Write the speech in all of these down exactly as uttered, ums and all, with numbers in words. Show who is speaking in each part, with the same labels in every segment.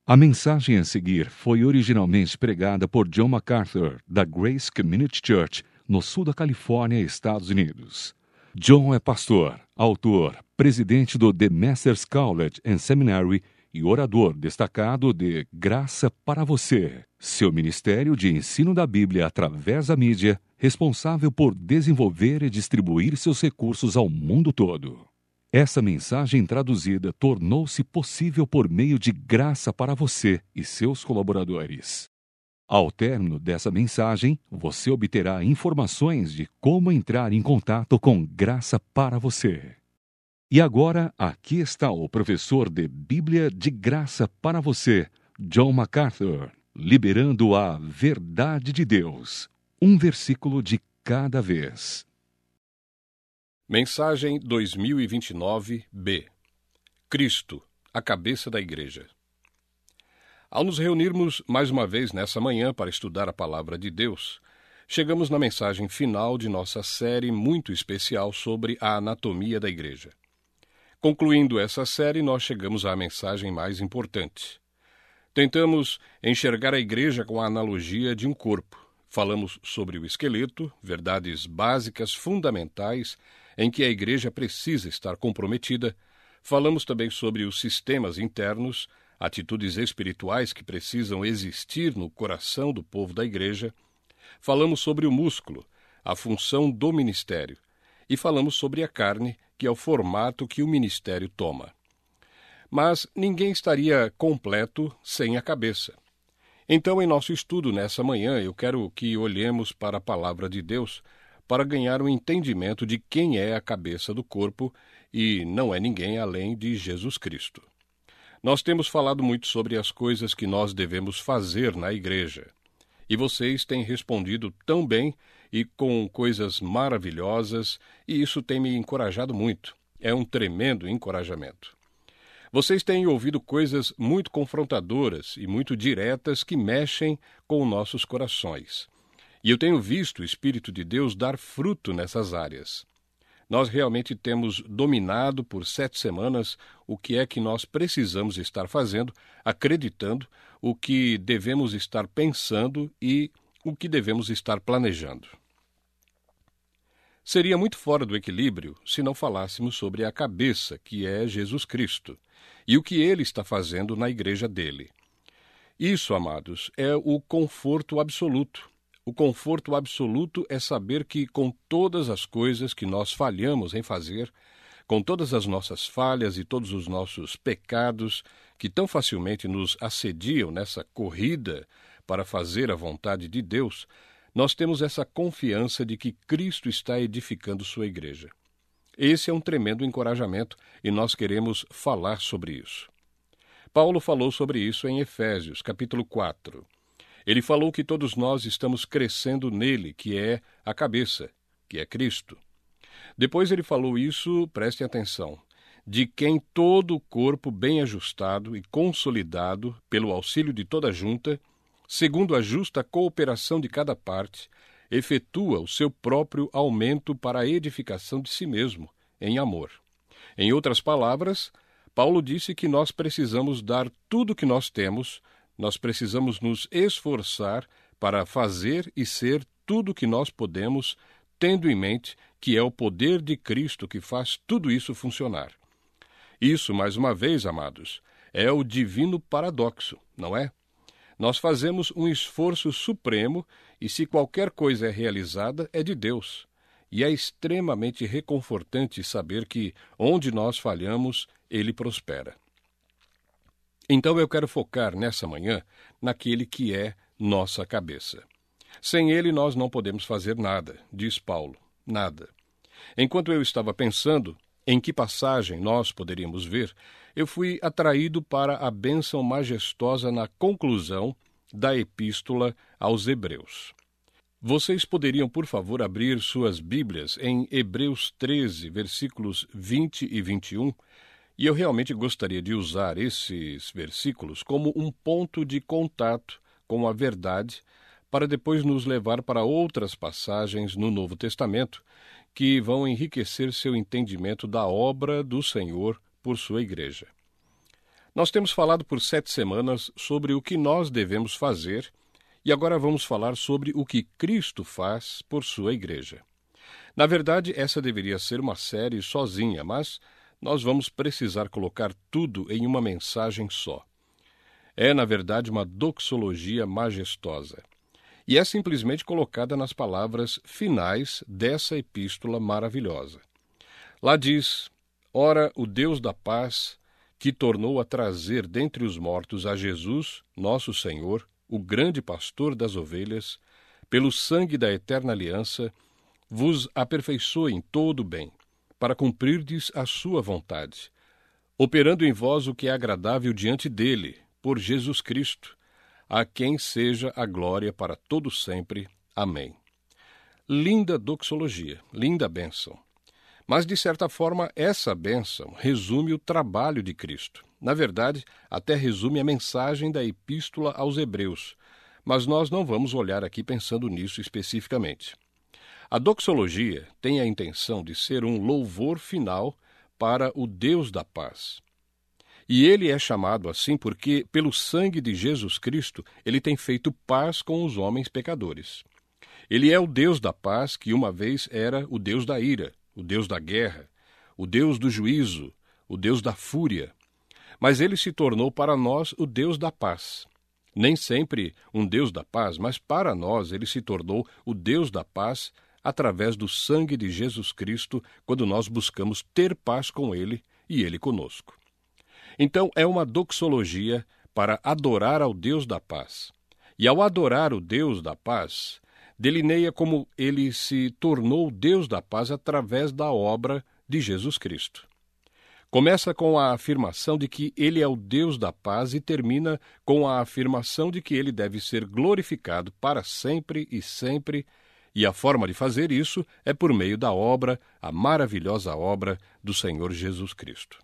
Speaker 1: A mensagem a seguir foi originalmente pregada por John MacArthur, da Grace Community Church, no sul da Califórnia, Estados Unidos. John é pastor, autor, presidente do The Masters College and Seminary e orador destacado de Graça para Você, seu ministério de ensino da Bíblia através da mídia, responsável por desenvolver e distribuir seus recursos ao mundo todo. Essa mensagem traduzida tornou-se possível por meio de Graça para Você e seus colaboradores. Ao término dessa mensagem, você obterá informações de como entrar em contato com Graça para Você. E agora, aqui está o professor de Bíblia de Graça para Você, John MacArthur, liberando a verdade de Deus, um versículo de cada vez.
Speaker 2: Mensagem dois mil e vinte e nove B. Cristo, a cabeça da Igreja. Ao nos reunirmos mais uma vez nessa manhã para estudar a Palavra de Deus, chegamos na mensagem final de nossa série muito especial sobre a anatomia da Igreja. Concluindo essa série, nós chegamos à mensagem mais importante. Tentamos enxergar a Igreja com a analogia de um corpo. Falamos sobre o esqueleto, verdades básicas, fundamentais, em que a Igreja precisa estar comprometida. Falamos também sobre os sistemas internos, atitudes espirituais que precisam existir no coração do povo da Igreja. Falamos sobre o músculo, a função do ministério. E falamos sobre a carne, que é o formato que o ministério toma. Mas ninguém estaria completo sem a cabeça. Então, em nosso estudo nessa manhã, eu quero que olhemos para a Palavra de Deus para ganhar um entendimento de quem é a cabeça do corpo, e não é ninguém além de Jesus Cristo. Nós temos falado muito sobre as coisas que nós devemos fazer na igreja, e vocês têm respondido tão bem e com coisas maravilhosas, e isso tem me encorajado muito. É um tremendo encorajamento. Vocês têm ouvido coisas muito confrontadoras e muito diretas que mexem com nossos corações. E eu tenho visto o Espírito de Deus dar fruto nessas áreas. Nós realmente temos dominado por sete semanas o que é que nós precisamos estar fazendo, acreditando, o que devemos estar pensando e o que devemos estar planejando. Seria muito fora do equilíbrio se não falássemos sobre a cabeça, que é Jesus Cristo, e o que ele está fazendo na igreja dele. Isso, amados, é o conforto absoluto. O conforto absoluto é saber que com todas as coisas que nós falhamos em fazer, com todas as nossas falhas e todos os nossos pecados que tão facilmente nos assediam nessa corrida para fazer a vontade de Deus, nós temos essa confiança de que Cristo está edificando sua igreja. Esse é um tremendo encorajamento e nós queremos falar sobre isso. Paulo falou sobre isso em Efésios, capítulo quatro. Ele falou que todos nós estamos crescendo nele, que é a cabeça, que é Cristo. Depois ele falou isso, prestem atenção, de quem todo o corpo bem ajustado e consolidado pelo auxílio de toda a junta, segundo a justa cooperação de cada parte, efetua o seu próprio aumento para a edificação de si mesmo, em amor. Em outras palavras, Paulo disse que nós precisamos dar tudo o que nós temos, nós precisamos nos esforçar para fazer e ser tudo o que nós podemos, tendo em mente que é o poder de Cristo que faz tudo isso funcionar. Isso, mais uma vez, amados, é o divino paradoxo, não é? Nós fazemos um esforço supremo e se qualquer coisa é realizada, é de Deus. E é extremamente reconfortante saber que, onde nós falhamos, Ele prospera. Então eu quero focar nessa manhã naquele que é nossa cabeça. Sem ele nós não podemos fazer nada, diz Paulo, nada. Enquanto eu estava pensando em que passagem nós poderíamos ver, eu fui atraído para a bênção majestosa na conclusão da Epístola aos Hebreus. Vocês poderiam, por favor, abrir suas Bíblias em Hebreus treze, versículos vinte e vinte e um, e eu realmente gostaria de usar esses versículos como um ponto de contato com a verdade, para depois nos levar para outras passagens no Novo Testamento que vão enriquecer seu entendimento da obra do Senhor por sua igreja. Nós temos falado por sete semanas sobre o que nós devemos fazer e agora vamos falar sobre o que Cristo faz por sua igreja. Na verdade, essa deveria ser uma série sozinha, mas nós vamos precisar colocar tudo em uma mensagem só. É, na verdade, uma doxologia majestosa. E é simplesmente colocada nas palavras finais dessa epístola maravilhosa. Lá diz: ora, o Deus da paz, que tornou a trazer dentre os mortos a Jesus, nosso Senhor, o grande pastor das ovelhas, pelo sangue da eterna aliança, vos aperfeiçoe em todo o bem, para cumprirdes a sua vontade, operando em vós o que é agradável diante dele, por Jesus Cristo, a quem seja a glória para todo sempre. Amém. Linda doxologia, linda bênção. Mas, de certa forma, essa bênção resume o trabalho de Cristo. Na verdade, até resume a mensagem da Epístola aos Hebreus, mas nós não vamos olhar aqui pensando nisso especificamente. A doxologia tem a intenção de ser um louvor final para o Deus da paz. E ele é chamado assim porque, pelo sangue de Jesus Cristo, ele tem feito paz com os homens pecadores. Ele é o Deus da paz que uma vez era o Deus da ira, o Deus da guerra, o Deus do juízo, o Deus da fúria. Mas ele se tornou para nós o Deus da paz. Nem sempre um Deus da paz, mas para nós ele se tornou o Deus da paz através do sangue de Jesus Cristo, quando nós buscamos ter paz com ele e ele conosco. Então é uma doxologia para adorar ao Deus da paz. E ao adorar o Deus da paz, delineia como ele se tornou Deus da paz através da obra de Jesus Cristo. Começa com a afirmação de que ele é o Deus da paz e termina com a afirmação de que ele deve ser glorificado para sempre e sempre, e a forma de fazer isso é por meio da obra, a maravilhosa obra do Senhor Jesus Cristo.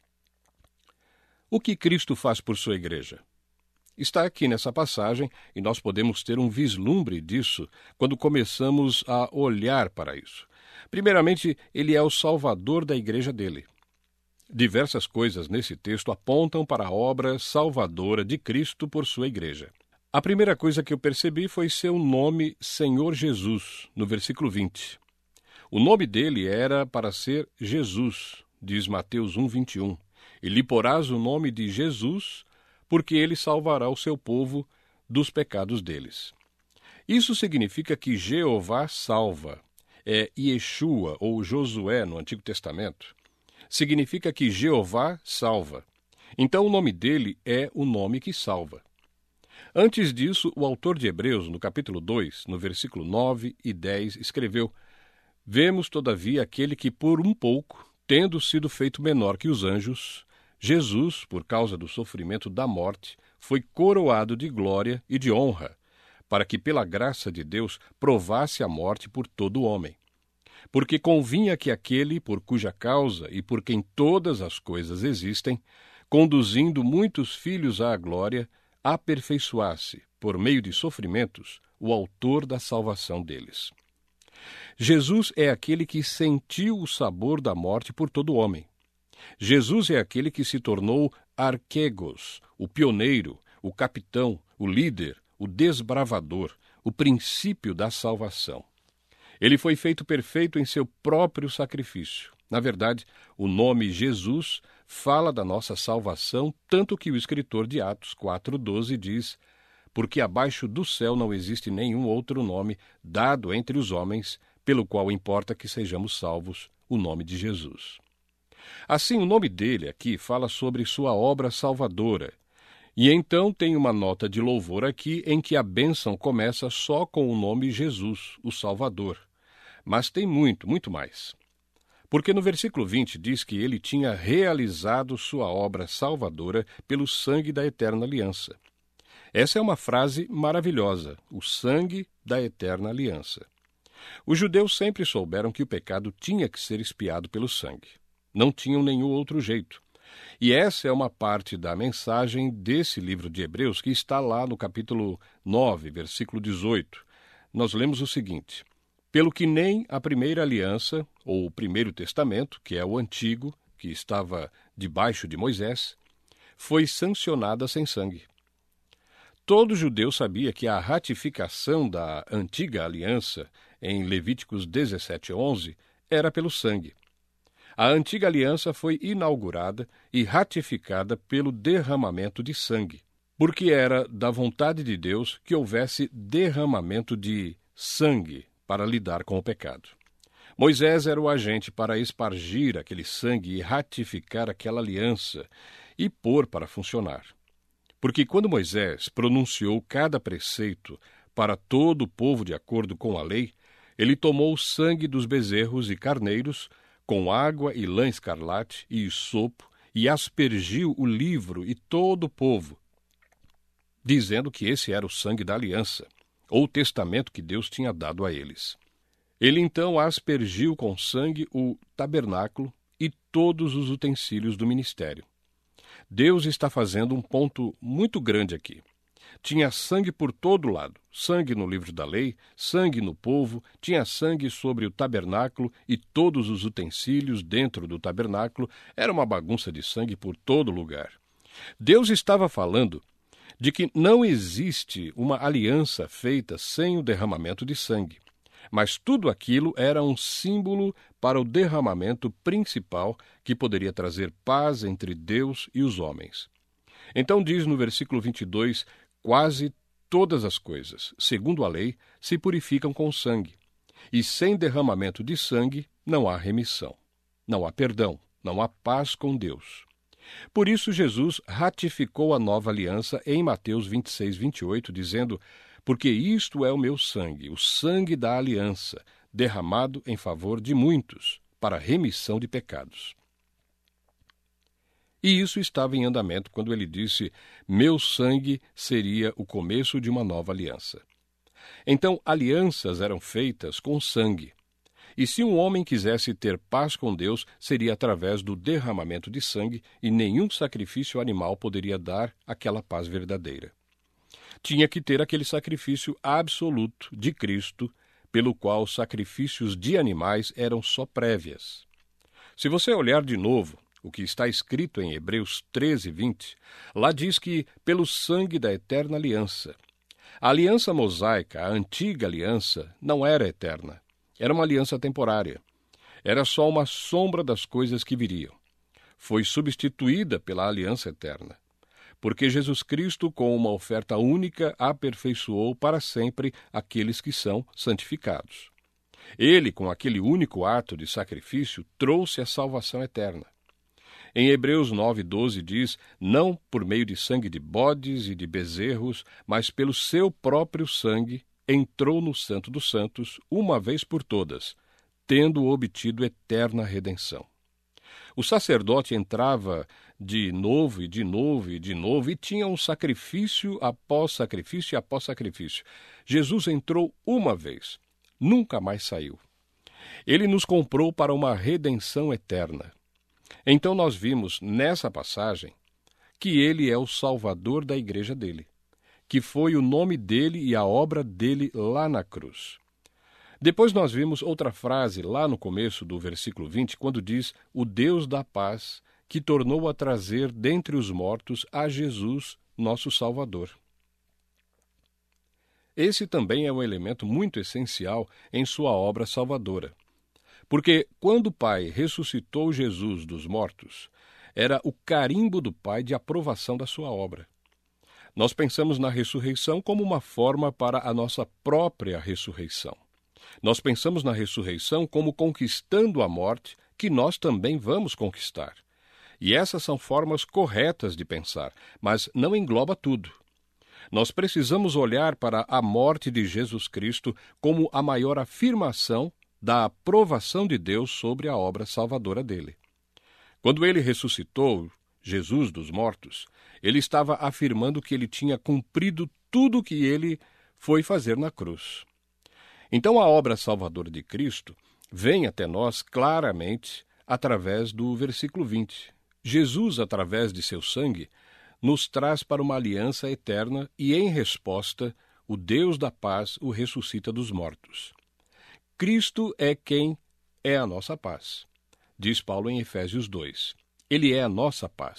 Speaker 2: O que Cristo faz por sua igreja? Está aqui nessa passagem e nós podemos ter um vislumbre disso quando começamos a olhar para isso. Primeiramente, ele é o Salvador da igreja dele. Diversas coisas nesse texto apontam para a obra salvadora de Cristo por sua igreja. A primeira coisa que eu percebi foi seu nome Senhor Jesus, no versículo vinte. O nome dele era para ser Jesus, diz Mateus um, vinte e um. E lhe porás o nome de Jesus, porque ele salvará o seu povo dos pecados deles. Isso significa que Jeová salva. É Yeshua ou Josué no Antigo Testamento. Significa que Jeová salva. Então o nome dele é o nome que salva. Antes disso, o autor de Hebreus, no capítulo dois, no versículo nove e dez, escreveu: vemos, todavia, aquele que por um pouco, tendo sido feito menor que os anjos, Jesus, por causa do sofrimento da morte, foi coroado de glória e de honra, para que pela graça de Deus provasse a morte por todo o homem. Porque convinha que aquele por cuja causa e por quem todas as coisas existem, conduzindo muitos filhos à glória, aperfeiçoasse, por meio de sofrimentos, o autor da salvação deles. Jesus é aquele que sentiu o sabor da morte por todo o homem. Jesus é aquele que se tornou arquegos, o pioneiro, o capitão, o líder, o desbravador, o princípio da salvação. Ele foi feito perfeito em seu próprio sacrifício. Na verdade, o nome Jesus fala da nossa salvação, tanto que o escritor de Atos quatro, doze diz: porque abaixo do céu não existe nenhum outro nome dado entre os homens, pelo qual importa que sejamos salvos, o nome de Jesus. Assim, o nome dele aqui fala sobre sua obra salvadora. E então tem uma nota de louvor aqui em que a bênção começa só com o nome Jesus, o Salvador. Mas tem muito, muito mais. Porque no versículo vinte diz que ele tinha realizado sua obra salvadora pelo sangue da eterna aliança. Essa é uma frase maravilhosa, o sangue da eterna aliança. Os judeus sempre souberam que o pecado tinha que ser expiado pelo sangue. Não tinham nenhum outro jeito. E essa é uma parte da mensagem desse livro de Hebreus que está lá no capítulo nove, versículo dezoito. Nós lemos o seguinte: pelo que nem a primeira aliança, ou o primeiro testamento, que é o antigo, que estava debaixo de Moisés, foi sancionada sem sangue. Todo judeu sabia que a ratificação da antiga aliança, em Levíticos dezessete, onze, era pelo sangue. A antiga aliança foi inaugurada e ratificada pelo derramamento de sangue, porque era da vontade de Deus que houvesse derramamento de sangue para lidar com o pecado. Moisés era o agente para espargir aquele sangue e ratificar aquela aliança e pôr para funcionar. Porque quando Moisés pronunciou cada preceito para todo o povo de acordo com a lei, ele tomou o sangue dos bezerros e carneiros, com água e lã escarlate e sopo, e aspergiu o livro e todo o povo, dizendo que esse era o sangue da aliança, ou o testamento que Deus tinha dado a eles. Ele então aspergiu com sangue o tabernáculo e todos os utensílios do ministério. Deus está fazendo um ponto muito grande aqui. Tinha sangue por todo lado, sangue no livro da lei, sangue no povo, tinha sangue sobre o tabernáculo e todos os utensílios dentro do tabernáculo, era uma bagunça de sangue por todo lugar. Deus estava falando de que não existe uma aliança feita sem o derramamento de sangue, mas tudo aquilo era um símbolo para o derramamento principal que poderia trazer paz entre Deus e os homens. Então diz no versículo vinte e dois, quase todas as coisas, segundo a lei, se purificam com sangue, e sem derramamento de sangue não há remissão, não há perdão, não há paz com Deus. Por isso Jesus ratificou a nova aliança em Mateus vinte e seis, vinte e oito, dizendo: porque isto é o meu sangue, o sangue da aliança, derramado em favor de muitos, para remissão de pecados. E isso estava em andamento quando ele disse: meu sangue seria o começo de uma nova aliança. Então, alianças eram feitas com sangue. E se um homem quisesse ter paz com Deus, seria através do derramamento de sangue, e nenhum sacrifício animal poderia dar aquela paz verdadeira. Tinha que ter aquele sacrifício absoluto de Cristo, pelo qual os sacrifícios de animais eram só prévias. Se você olhar de novo o que está escrito em Hebreus treze, vinte, lá diz que pelo sangue da eterna aliança. A aliança mosaica, a antiga aliança, não era eterna. Era uma aliança temporária. Era só uma sombra das coisas que viriam. Foi substituída pela aliança eterna. Porque Jesus Cristo, com uma oferta única, aperfeiçoou para sempre aqueles que são santificados. Ele, com aquele único ato de sacrifício, trouxe a salvação eterna. Em Hebreus nove, doze diz, não por meio de sangue de bodes e de bezerros, mas pelo seu próprio sangue, entrou no Santo dos Santos, uma vez por todas, tendo obtido eterna redenção. O sacerdote entrava de novo e de novo e de novo e tinha um sacrifício após sacrifício e após sacrifício. Jesus entrou uma vez, nunca mais saiu. Ele nos comprou para uma redenção eterna. Então nós vimos nessa passagem que ele é o Salvador da igreja dele, que foi o nome dele e a obra dele lá na cruz. Depois nós vimos outra frase lá no começo do versículo vinte, quando diz, o Deus da paz, que tornou a trazer dentre os mortos a Jesus, nosso Salvador. Esse também é um elemento muito essencial em sua obra salvadora. Porque quando o Pai ressuscitou Jesus dos mortos, era o carimbo do Pai de aprovação da sua obra. Nós pensamos na ressurreição como uma forma para a nossa própria ressurreição. Nós pensamos na ressurreição como conquistando a morte, que nós também vamos conquistar. E essas são formas corretas de pensar, mas não engloba tudo. Nós precisamos olhar para a morte de Jesus Cristo como a maior afirmação da aprovação de Deus sobre a obra salvadora dele. Quando ele ressuscitou Jesus dos mortos, ele estava afirmando que ele tinha cumprido tudo o que ele foi fazer na cruz. Então a obra salvadora de Cristo vem até nós claramente através do versículo vinte. Jesus, através de seu sangue, nos traz para uma aliança eterna e, em resposta, o Deus da paz o ressuscita dos mortos. Cristo é quem é a nossa paz, diz Paulo em Efésios dois. Ele é a nossa paz.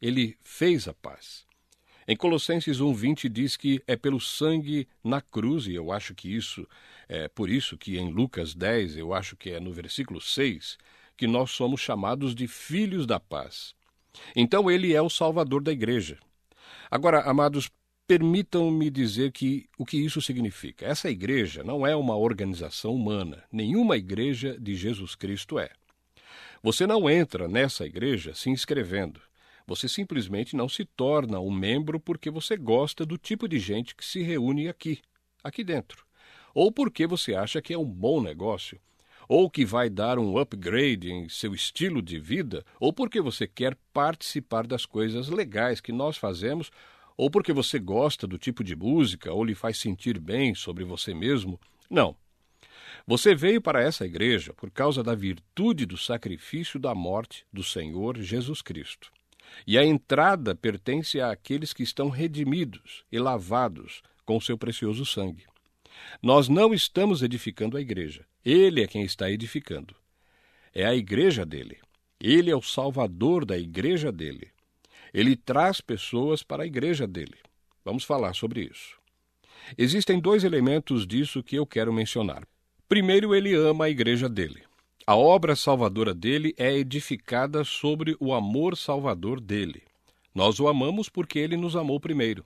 Speaker 2: Ele fez a paz. Em Colossenses um, vinte diz que é pelo sangue na cruz, e eu acho que isso é por isso que em Lucas dez, eu acho que é no versículo seis, que nós somos chamados de filhos da paz. Então ele é o salvador da igreja. Agora, amados, permitam-me dizer que o que isso significa. Essa igreja não é uma organização humana. Nenhuma igreja de Jesus Cristo é. Você não entra nessa igreja se inscrevendo. Você simplesmente não se torna um membro porque você gosta do tipo de gente que se reúne aqui, aqui dentro. Ou porque você acha que é um bom negócio, ou que vai dar um upgrade em seu estilo de vida, ou porque você quer participar das coisas legais que nós fazemos, ou porque você gosta do tipo de música, ou lhe faz sentir bem sobre você mesmo. Não. Você veio para essa igreja por causa da virtude do sacrifício da morte do Senhor Jesus Cristo. E a entrada pertence àqueles que estão redimidos e lavados com o seu precioso sangue. Nós não estamos edificando a igreja. Ele é quem está edificando. É a igreja dele. Ele é o salvador da igreja dele. Ele traz pessoas para a igreja dele. Vamos falar sobre isso. Existem dois elementos disso que eu quero mencionar. Primeiro, ele ama a igreja dele. A obra salvadora dele é edificada sobre o amor salvador dele. Nós o amamos porque ele nos amou primeiro.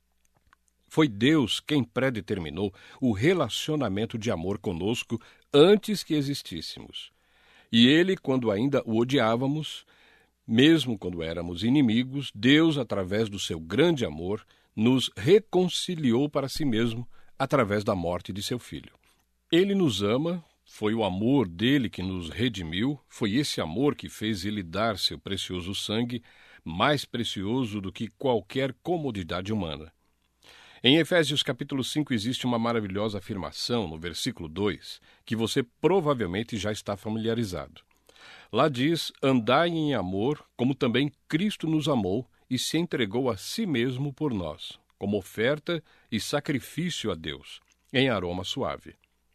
Speaker 2: Foi Deus quem predeterminou o relacionamento de amor conosco antes que existíssemos. E ele, quando ainda o odiávamos, mesmo quando éramos inimigos, Deus, através do seu grande amor, nos reconciliou para si mesmo através da morte de seu Filho. Ele nos ama. Foi o amor dele que nos redimiu, foi esse amor que fez ele dar seu precioso sangue, mais precioso do que qualquer comodidade humana. Em Efésios capítulo cinco existe uma maravilhosa afirmação, no versículo dois, que você provavelmente já está familiarizado. Lá diz, andai em amor, como também Cristo nos amou e se entregou a si mesmo por nós, como oferta e sacrifício a Deus, em aroma suave.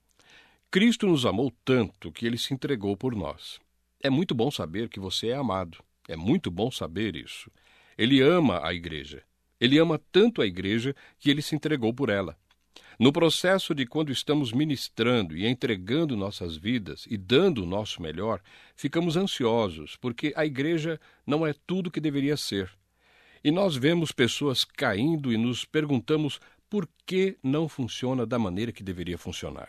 Speaker 2: Cristo nos amou tanto que ele se entregou por nós. É muito bom saber que você é amado. É muito bom saber isso. Ele ama a igreja. Ele ama tanto a igreja que ele se entregou por ela. No processo de quando estamos ministrando e entregando nossas vidas e dando o nosso melhor, ficamos ansiosos, porque a igreja não é tudo que deveria ser. E nós vemos pessoas caindo e nos perguntamos por que não funciona da maneira que deveria funcionar.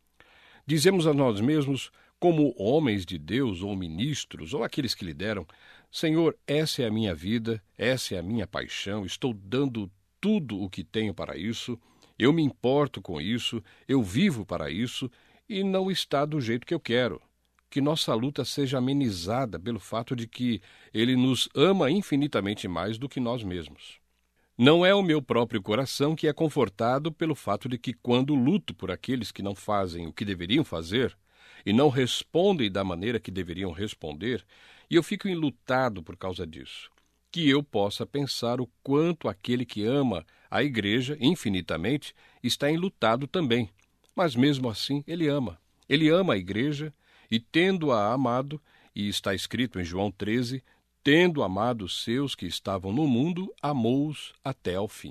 Speaker 2: Dizemos a nós mesmos, como homens de Deus ou ministros ou aqueles que lideram, Senhor, essa é a minha vida, essa é a minha paixão, estou dando tudo o que tenho para isso, eu me importo com isso, eu vivo para isso e não está do jeito que eu quero. Que nossa luta seja amenizada pelo fato de que Ele nos ama infinitamente mais do que nós mesmos. Não é o meu próprio coração que é confortado pelo fato de que, quando luto por aqueles que não fazem o que deveriam fazer e não respondem da maneira que deveriam responder, e eu fico enlutado por causa disso, que eu possa pensar o quanto aquele que ama a igreja infinitamente está enlutado também. Mas mesmo assim, ele ama. Ele ama a igreja e, tendo-a amado, e está escrito em João treze, tendo amado os seus que estavam no mundo, amou-os até ao fim.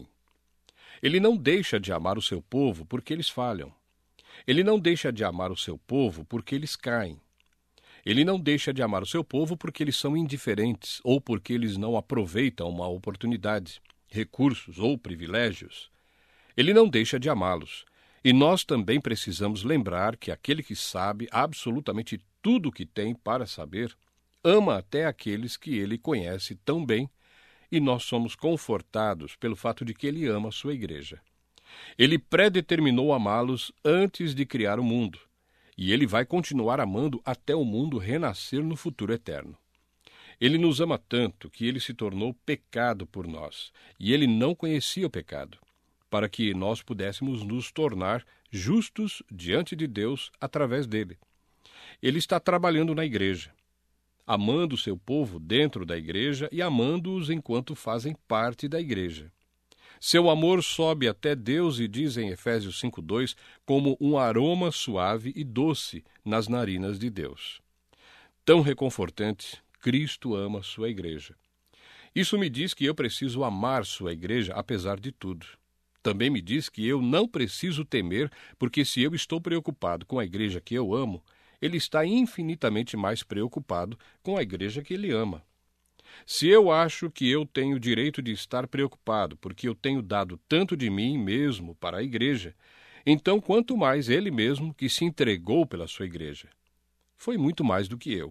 Speaker 2: Ele não deixa de amar o seu povo porque eles falham. Ele não deixa de amar o seu povo porque eles caem. Ele não deixa de amar o seu povo porque eles são indiferentes ou porque eles não aproveitam uma oportunidade, recursos ou privilégios. Ele não deixa de amá-los. E nós também precisamos lembrar que aquele que sabe absolutamente tudo o que tem para saber, ama até aqueles que ele conhece tão bem, e nós somos confortados pelo fato de que ele ama a sua igreja. Ele predeterminou amá-los antes de criar o mundo, e ele vai continuar amando até o mundo renascer no futuro eterno. Ele nos ama tanto que ele se tornou pecado por nós, e ele não conhecia o pecado, para que nós pudéssemos nos tornar justos diante de Deus através dele. Ele está trabalhando na igreja, amando o seu povo dentro da igreja e amando-os enquanto fazem parte da igreja. Seu amor sobe até Deus e diz em Efésios cinco, dois, como um aroma suave e doce nas narinas de Deus. Tão reconfortante, Cristo ama sua igreja. Isso me diz que eu preciso amar sua igreja apesar de tudo. Também me diz que eu não preciso temer, porque se eu estou preocupado com a igreja que eu amo, ele está infinitamente mais preocupado com a igreja que ele ama. Se eu acho que eu tenho direito de estar preocupado porque eu tenho dado tanto de mim mesmo para a igreja, então quanto mais ele mesmo que se entregou pela sua igreja. Foi muito mais do que eu.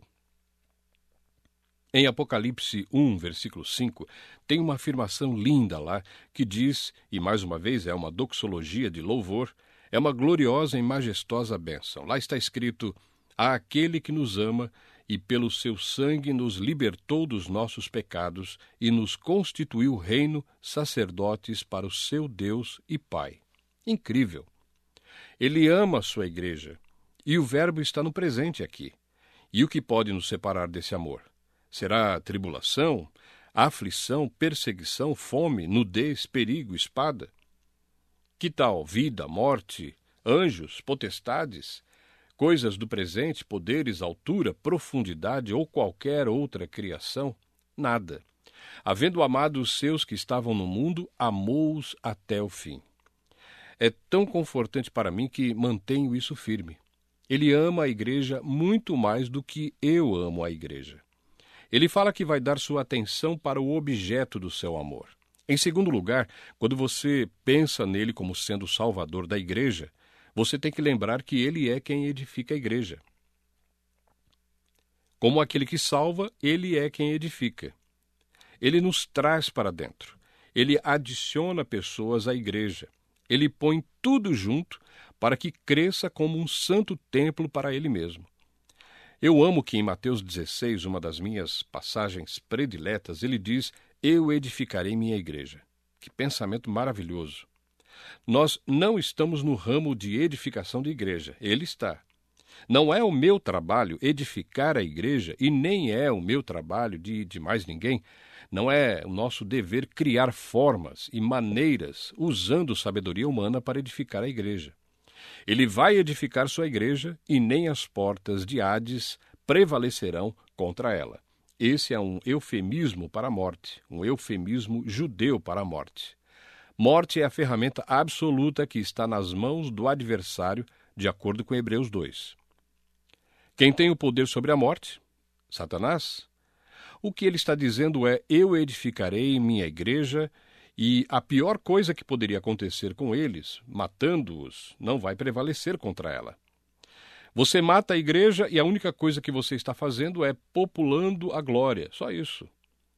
Speaker 2: Em Apocalipse um, versículo cinco, tem uma afirmação linda lá que diz, e mais uma vez é uma doxologia de louvor, é uma gloriosa e majestosa bênção. Lá está escrito: "Àquele que nos ama e pelo seu sangue nos libertou dos nossos pecados e nos constituiu reino, sacerdotes para o seu Deus e Pai." Incrível! Ele ama a sua igreja, e o verbo está no presente aqui. E o que pode nos separar desse amor? Será tribulação, aflição, perseguição, fome, nudez, perigo, espada? Que tal vida, morte, anjos, potestades, coisas do presente, poderes, altura, profundidade ou qualquer outra criação? Nada. Havendo amado os seus que estavam no mundo, amou-os até o fim. É tão confortante para mim que mantenho isso firme. Ele ama a igreja muito mais do que eu amo a igreja. Ele fala que vai dar sua atenção para o objeto do seu amor. Em segundo lugar, quando você pensa nele como sendo o salvador da igreja, você tem que lembrar que ele é quem edifica a igreja. Como aquele que salva, ele é quem edifica. Ele nos traz para dentro. Ele adiciona pessoas à igreja. Ele põe tudo junto para que cresça como um santo templo para ele mesmo. Eu amo que em Mateus dezesseis, uma das minhas passagens prediletas, ele diz: "Eu edificarei minha igreja." Que pensamento maravilhoso! Nós não estamos no ramo de edificação de igreja, ele está. Não é o meu trabalho edificar a igreja e nem é o meu trabalho de, de mais ninguém. Não é o nosso dever criar formas e maneiras usando sabedoria humana para edificar a igreja. Ele vai edificar sua igreja e nem as portas de Hades prevalecerão contra ela. Esse é um eufemismo para a morte, um eufemismo judeu para a morte. Morte é a ferramenta absoluta que está nas mãos do adversário, de acordo com Hebreus dois. Quem tem o poder sobre a morte? Satanás. O que ele está dizendo é: eu edificarei minha igreja, e a pior coisa que poderia acontecer com eles, matando-os, não vai prevalecer contra ela. Você mata a igreja e a única coisa que você está fazendo é populando a glória, só isso.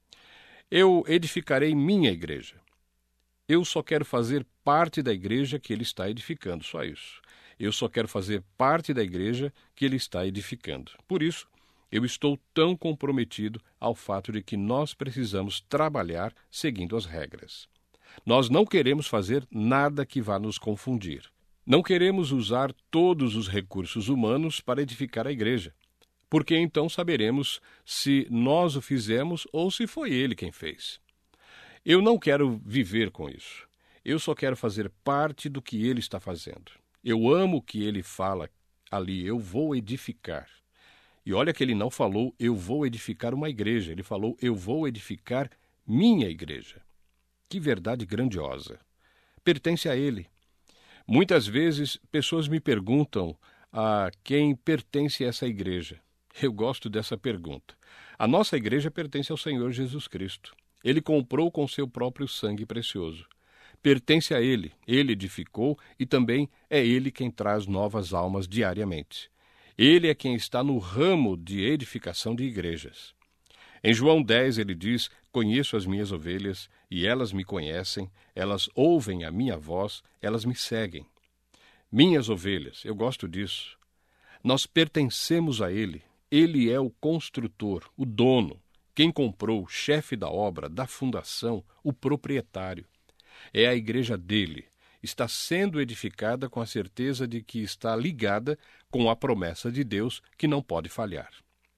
Speaker 2: Eu edificarei minha igreja. Eu só quero fazer parte da igreja que ele está edificando, só isso. Eu só quero fazer parte da igreja que ele está edificando. Por isso, eu estou tão comprometido ao fato de que nós precisamos trabalhar seguindo as regras. Nós não queremos fazer nada que vá nos confundir. Não queremos usar todos os recursos humanos para edificar a igreja, porque então saberemos se nós o fizemos ou se foi ele quem fez. Eu não quero viver com isso. Eu só quero fazer parte do que ele está fazendo. Eu amo o que ele fala ali: eu vou edificar. E olha que ele não falou: eu vou edificar uma igreja. Ele falou: eu vou edificar minha igreja. Que verdade grandiosa. Pertence a ele. Muitas vezes, pessoas me perguntam a quem pertence essa igreja. Eu gosto dessa pergunta. A nossa igreja pertence ao Senhor Jesus Cristo. Ele comprou com seu próprio sangue precioso. Pertence a ele. Ele edificou e também é ele quem traz novas almas diariamente. Ele é quem está no ramo de edificação de igrejas. Em João dez, ele diz: conheço as minhas ovelhas, e elas me conhecem, elas ouvem a minha voz, elas me seguem. Minhas ovelhas, eu gosto disso. Nós pertencemos a ele. Ele é o construtor, o dono, quem comprou, o chefe da obra, da fundação, o proprietário. É a igreja dele. Está sendo edificada com a certeza de que está ligada com a promessa de Deus que não pode falhar.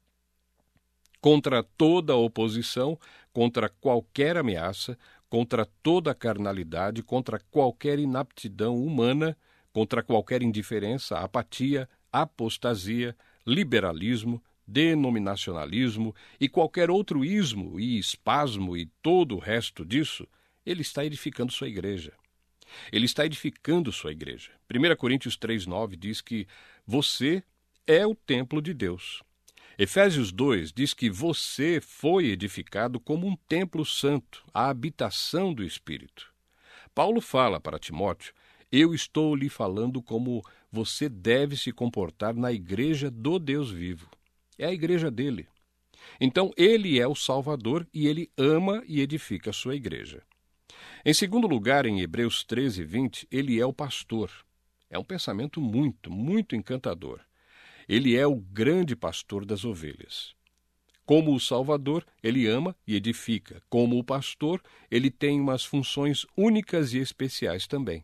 Speaker 2: Contra toda oposição, contra qualquer ameaça, contra toda carnalidade, contra qualquer inaptidão humana, contra qualquer indiferença, apatia, apostasia, liberalismo, denominacionalismo e qualquer outro ismo e espasmo e todo o resto disso, ele está edificando sua igreja. Ele está edificando sua igreja. primeira Coríntios três, nove diz que você é o templo de Deus. Efésios dois diz que você foi edificado como um templo santo, a habitação do Espírito. Paulo fala para Timóteo: eu estou lhe falando como você deve se comportar na igreja do Deus vivo. É a igreja dele. Então, ele é o Salvador e ele ama e edifica a sua igreja. Em segundo lugar, em Hebreus treze, vinte, ele é o pastor. É um pensamento muito, muito encantador. Ele é o grande pastor das ovelhas. Como o Salvador, ele ama e edifica. Como o pastor, ele tem umas funções únicas e especiais também.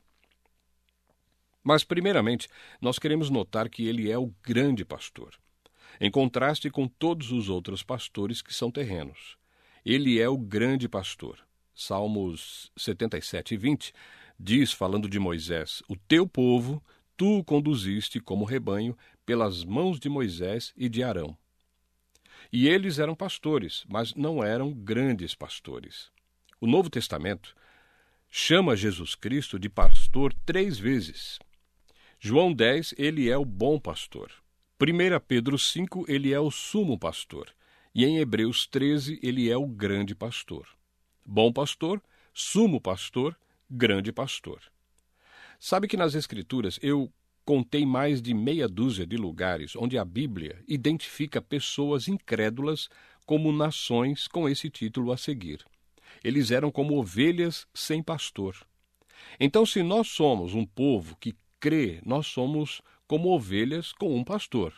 Speaker 2: Mas, primeiramente, nós queremos notar que ele é o grande pastor, em contraste com todos os outros pastores que são terrenos. Ele é o grande pastor. Salmos setenta e sete, vinte diz, falando de Moisés: o teu povo tu o conduziste como rebanho pelas mãos de Moisés e de Arão. E eles eram pastores, mas não eram grandes pastores. O Novo Testamento chama Jesus Cristo de pastor três vezes. João dez, ele é o bom pastor. primeira Pedro cinco, ele é o sumo pastor. E em Hebreus treze, ele é o grande pastor. Bom pastor, sumo pastor, grande pastor. Sabe que nas Escrituras eu contei mais de meia dúzia de lugares onde a Bíblia identifica pessoas incrédulas como nações com esse título a seguir. Eles eram como ovelhas sem pastor. Então, se nós somos um povo que crê, nós somos como ovelhas com um pastor.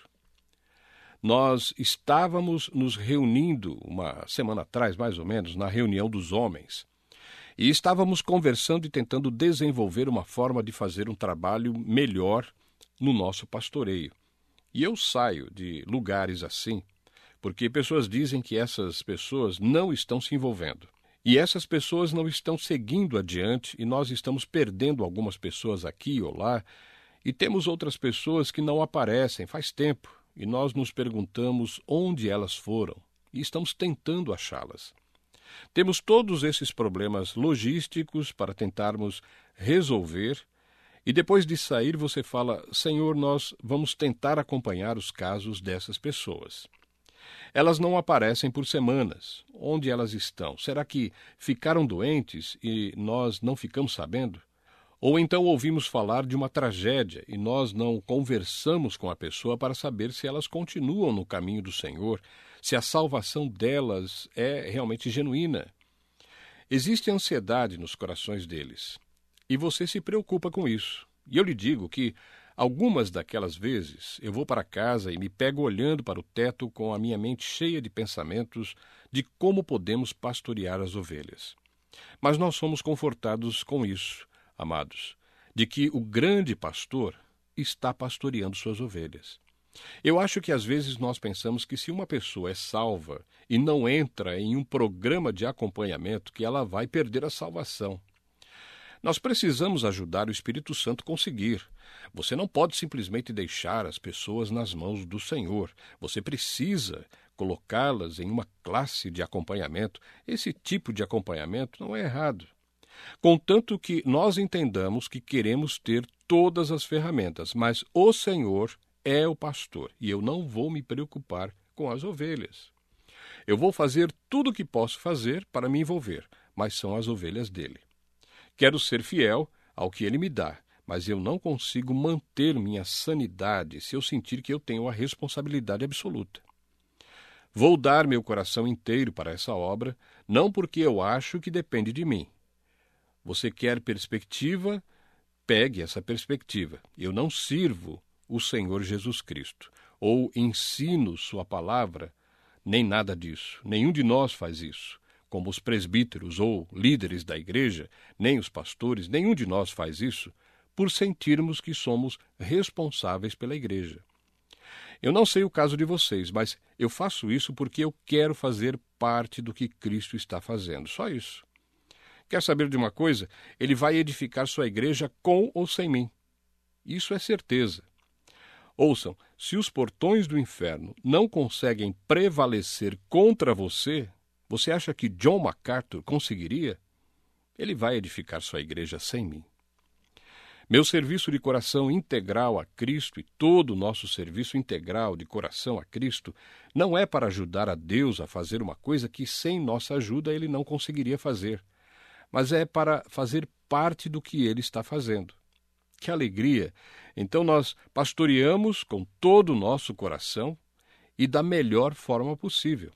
Speaker 2: Nós estávamos nos reunindo uma semana atrás, mais ou menos, na reunião dos homens, e estávamos conversando e tentando desenvolver uma forma de fazer um trabalho melhor no nosso pastoreio. E eu saio de lugares assim, porque pessoas dizem que essas pessoas não estão se envolvendo. E essas pessoas não estão seguindo adiante, e nós estamos perdendo algumas pessoas aqui ou lá, e temos outras pessoas que não aparecem faz tempo, e nós nos perguntamos onde elas foram, e estamos tentando achá-las. Temos todos esses problemas logísticos para tentarmos resolver, e depois de sair você fala: Senhor, nós vamos tentar acompanhar os casos dessas pessoas. Elas não aparecem por semanas. Onde elas estão? Será que ficaram doentes e nós não ficamos sabendo? Ou então ouvimos falar de uma tragédia e nós não conversamos com a pessoa para saber se elas continuam no caminho do Senhor, se a salvação delas é realmente genuína. Existe ansiedade nos corações deles, e você se preocupa com isso. E eu lhe digo que algumas daquelas vezes eu vou para casa e me pego olhando para o teto com a minha mente cheia de pensamentos de como podemos pastorear as ovelhas. Mas nós somos confortados com isso, amados, de que o grande pastor está pastoreando suas ovelhas. Eu acho que às vezes nós pensamos que se uma pessoa é salva e não entra em um programa de acompanhamento, que ela vai perder a salvação. Nós precisamos ajudar o Espírito Santo a conseguir. Você não pode simplesmente deixar as pessoas nas mãos do Senhor. Você precisa colocá-las em uma classe de acompanhamento. Esse tipo de acompanhamento não é errado. Contanto que nós entendamos que queremos ter todas as ferramentas, mas o Senhor é o pastor e eu não vou me preocupar com as ovelhas. Eu vou fazer tudo o que posso fazer para me envolver, mas são as ovelhas dele. Quero ser fiel ao que ele me dá, mas eu não consigo manter minha sanidade se eu sentir que eu tenho a responsabilidade absoluta. Vou dar meu coração inteiro para essa obra, não porque eu acho que depende de mim. Você quer perspectiva? Pegue essa perspectiva. Eu não sirvo o Senhor Jesus Cristo, ou ensino sua palavra, nem nada disso. Nenhum de nós faz isso. Como os presbíteros ou líderes da igreja, nem os pastores, nenhum de nós faz isso por sentirmos que somos responsáveis pela igreja. Eu não sei o caso de vocês, mas eu faço isso porque eu quero fazer parte do que Cristo está fazendo. Só isso. Quer saber de uma coisa? Ele vai edificar sua igreja com ou sem mim. Isso é certeza. Ouçam, se os portões do inferno não conseguem prevalecer contra você, você acha que John MacArthur conseguiria? Ele vai edificar sua igreja sem mim. Meu serviço de coração integral a Cristo e todo o nosso serviço integral de coração a Cristo não é para ajudar a Deus a fazer uma coisa que sem nossa ajuda Ele não conseguiria fazer, mas é para fazer parte do que Ele está fazendo. Que alegria! Então nós pastoreamos com todo o nosso coração e da melhor forma possível.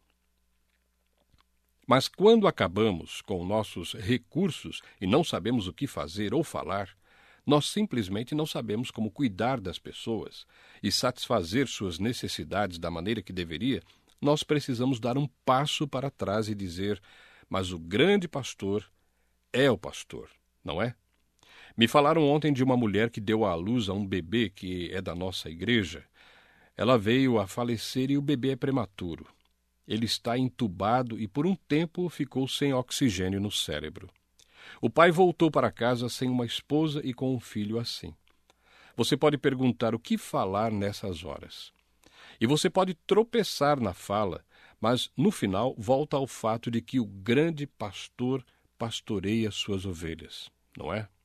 Speaker 2: Mas quando acabamos com nossos recursos e não sabemos o que fazer ou falar, nós simplesmente não sabemos como cuidar das pessoas e satisfazer suas necessidades da maneira que deveria, nós precisamos dar um passo para trás e dizer, mas o grande pastor é o pastor, não é? Me falaram ontem de uma mulher que deu à luz a um bebê que é da nossa igreja. Ela veio a falecer e o bebê é prematuro. Ele está entubado e por um tempo ficou sem oxigênio no cérebro. O pai voltou para casa sem uma esposa e com um filho assim. Você pode perguntar o que falar nessas horas. E você pode tropeçar na fala, mas no final volta ao fato de que o grande pastor pastoreia suas ovelhas, não é?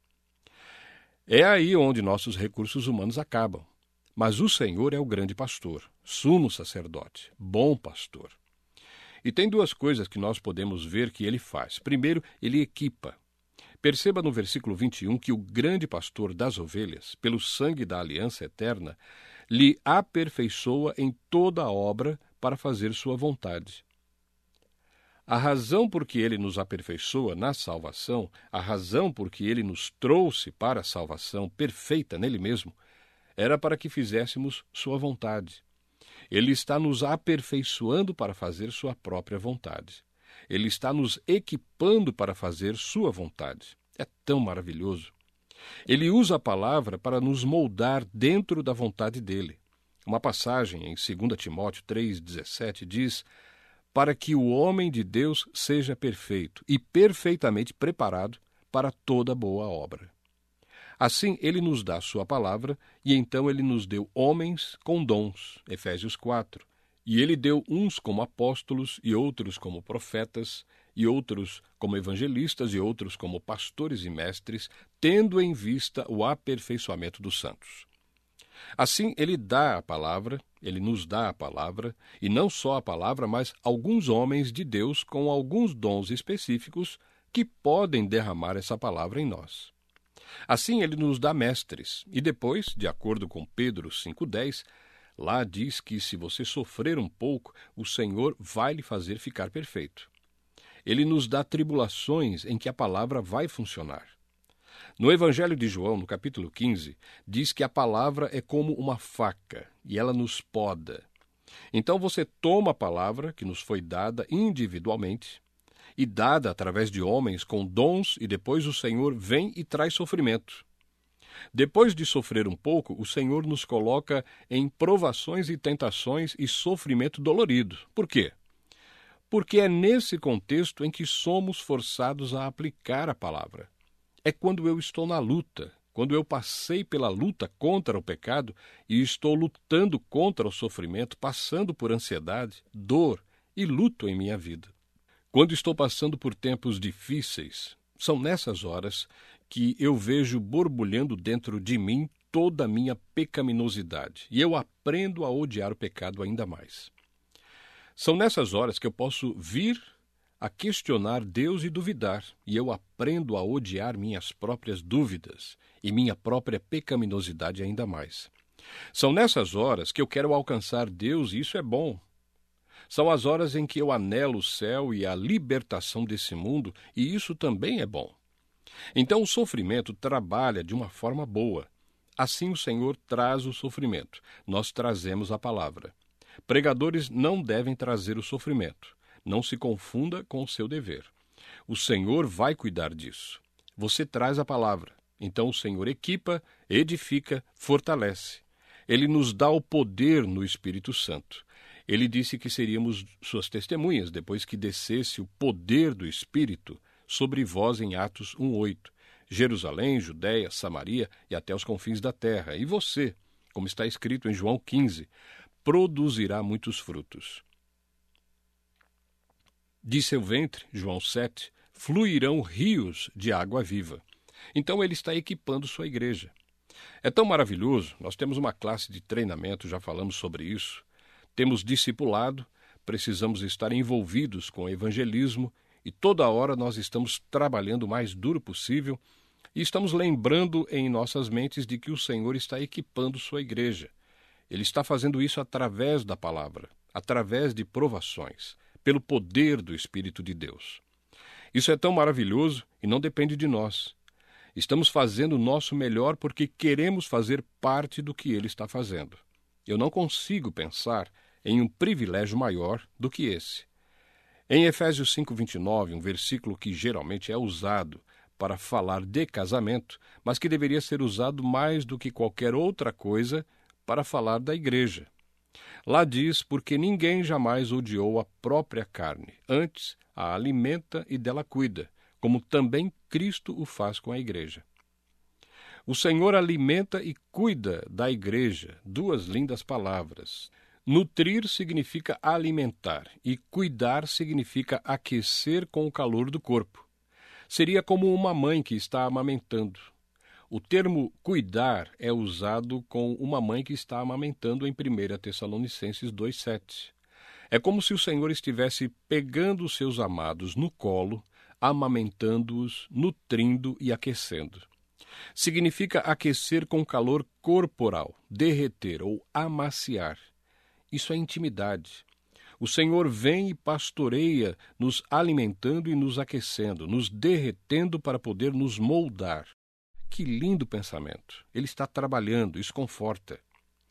Speaker 2: É aí onde nossos recursos humanos acabam. Mas o Senhor é o grande pastor, sumo sacerdote, bom pastor. E tem duas coisas que nós podemos ver que ele faz. Primeiro, ele equipa. Perceba no versículo vinte e um que o grande pastor das ovelhas, pelo sangue da aliança eterna, lhe aperfeiçoa em toda a obra para fazer sua vontade. A razão por que ele nos aperfeiçoa na salvação, a razão por que ele nos trouxe para a salvação perfeita nele mesmo, era para que fizéssemos sua vontade. Ele está nos aperfeiçoando para fazer sua própria vontade. Ele está nos equipando para fazer sua vontade. É tão maravilhoso. Ele usa a palavra para nos moldar dentro da vontade dele. Uma passagem em dois Timóteo três, dezessete diz: para que o homem de Deus seja perfeito e perfeitamente preparado para toda boa obra. Assim, ele nos dá sua palavra, e então ele nos deu homens com dons, Efésios quatro. E ele deu uns como apóstolos, e outros como profetas, e outros como evangelistas, e outros como pastores e mestres, tendo em vista o aperfeiçoamento dos santos. Assim, ele dá a palavra, ele nos dá a palavra, e não só a palavra, mas alguns homens de Deus com alguns dons específicos que podem derramar essa palavra em nós. Assim, ele nos dá mestres, e depois, de acordo com Pedro cinco, dez, lá diz que se você sofrer um pouco, o Senhor vai lhe fazer ficar perfeito. Ele nos dá tribulações em que a palavra vai funcionar. No Evangelho de João, no capítulo quinze, diz que a palavra é como uma faca, e ela nos poda. Então você toma a palavra que nos foi dada individualmente, e dada através de homens com dons, e depois o Senhor vem e traz sofrimento. Depois de sofrer um pouco, o Senhor nos coloca em provações e tentações e sofrimento dolorido. Por quê? Porque é nesse contexto em que somos forçados a aplicar a palavra. É quando eu estou na luta, quando eu passei pela luta contra o pecado e estou lutando contra o sofrimento, passando por ansiedade, dor e luto em minha vida. Quando estou passando por tempos difíceis, são nessas horas que eu vejo borbulhando dentro de mim toda a minha pecaminosidade, e eu aprendo a odiar o pecado ainda mais. São nessas horas que eu posso vir a questionar Deus e duvidar, e eu aprendo a odiar minhas próprias dúvidas e minha própria pecaminosidade ainda mais. São nessas horas que eu quero alcançar Deus, e isso é bom. São as horas em que eu anelo o céu e a libertação desse mundo, e isso também é bom. Então o sofrimento trabalha de uma forma boa. Assim o Senhor traz o sofrimento. Nós trazemos a palavra. Pregadores não devem trazer o sofrimento. Não se confunda com o seu dever. O Senhor vai cuidar disso. Você traz a palavra. Então o Senhor equipa, edifica, fortalece. Ele nos dá o poder no Espírito Santo. Ele disse que seríamos suas testemunhas depois que descesse o poder do Espírito sobre vós em Atos um, oito. Jerusalém, Judéia, Samaria e até os confins da terra. E você, como está escrito em João quinze, produzirá muitos frutos. De seu ventre, João sete, fluirão rios de água viva. Então ele está equipando sua igreja. É tão maravilhoso, nós temos uma classe de treinamento, já falamos sobre isso, temos discipulado, precisamos estar envolvidos com o evangelismo e toda hora nós estamos trabalhando o mais duro possível e estamos lembrando em nossas mentes de que o Senhor está equipando sua igreja. Ele está fazendo isso através da palavra, através de provações, pelo poder do Espírito de Deus. Isso é tão maravilhoso e não depende de nós. Estamos fazendo o nosso melhor porque queremos fazer parte do que Ele está fazendo. Eu não consigo pensar em um privilégio maior do que esse. Em Efésios cinco, vinte e nove, um versículo que geralmente é usado para falar de casamento, mas que deveria ser usado mais do que qualquer outra coisa para falar da igreja. Lá diz, porque ninguém jamais odiou a própria carne, antes a alimenta e dela cuida, como também Cristo o faz com a igreja. O Senhor alimenta e cuida da igreja, duas lindas palavras. Nutrir significa alimentar e cuidar significa aquecer com o calor do corpo. Seria como uma mãe que está amamentando. O termo cuidar é usado com uma mãe que está amamentando em primeira Tessalonicenses dois, sete. É como se o Senhor estivesse pegando os seus amados no colo, amamentando-os, nutrindo e aquecendo. Significa aquecer com calor corporal, derreter ou amaciar. Isso é intimidade. O Senhor vem e pastoreia, nos alimentando e nos aquecendo, nos derretendo para poder nos moldar. Que lindo pensamento! Ele está trabalhando, isso conforta.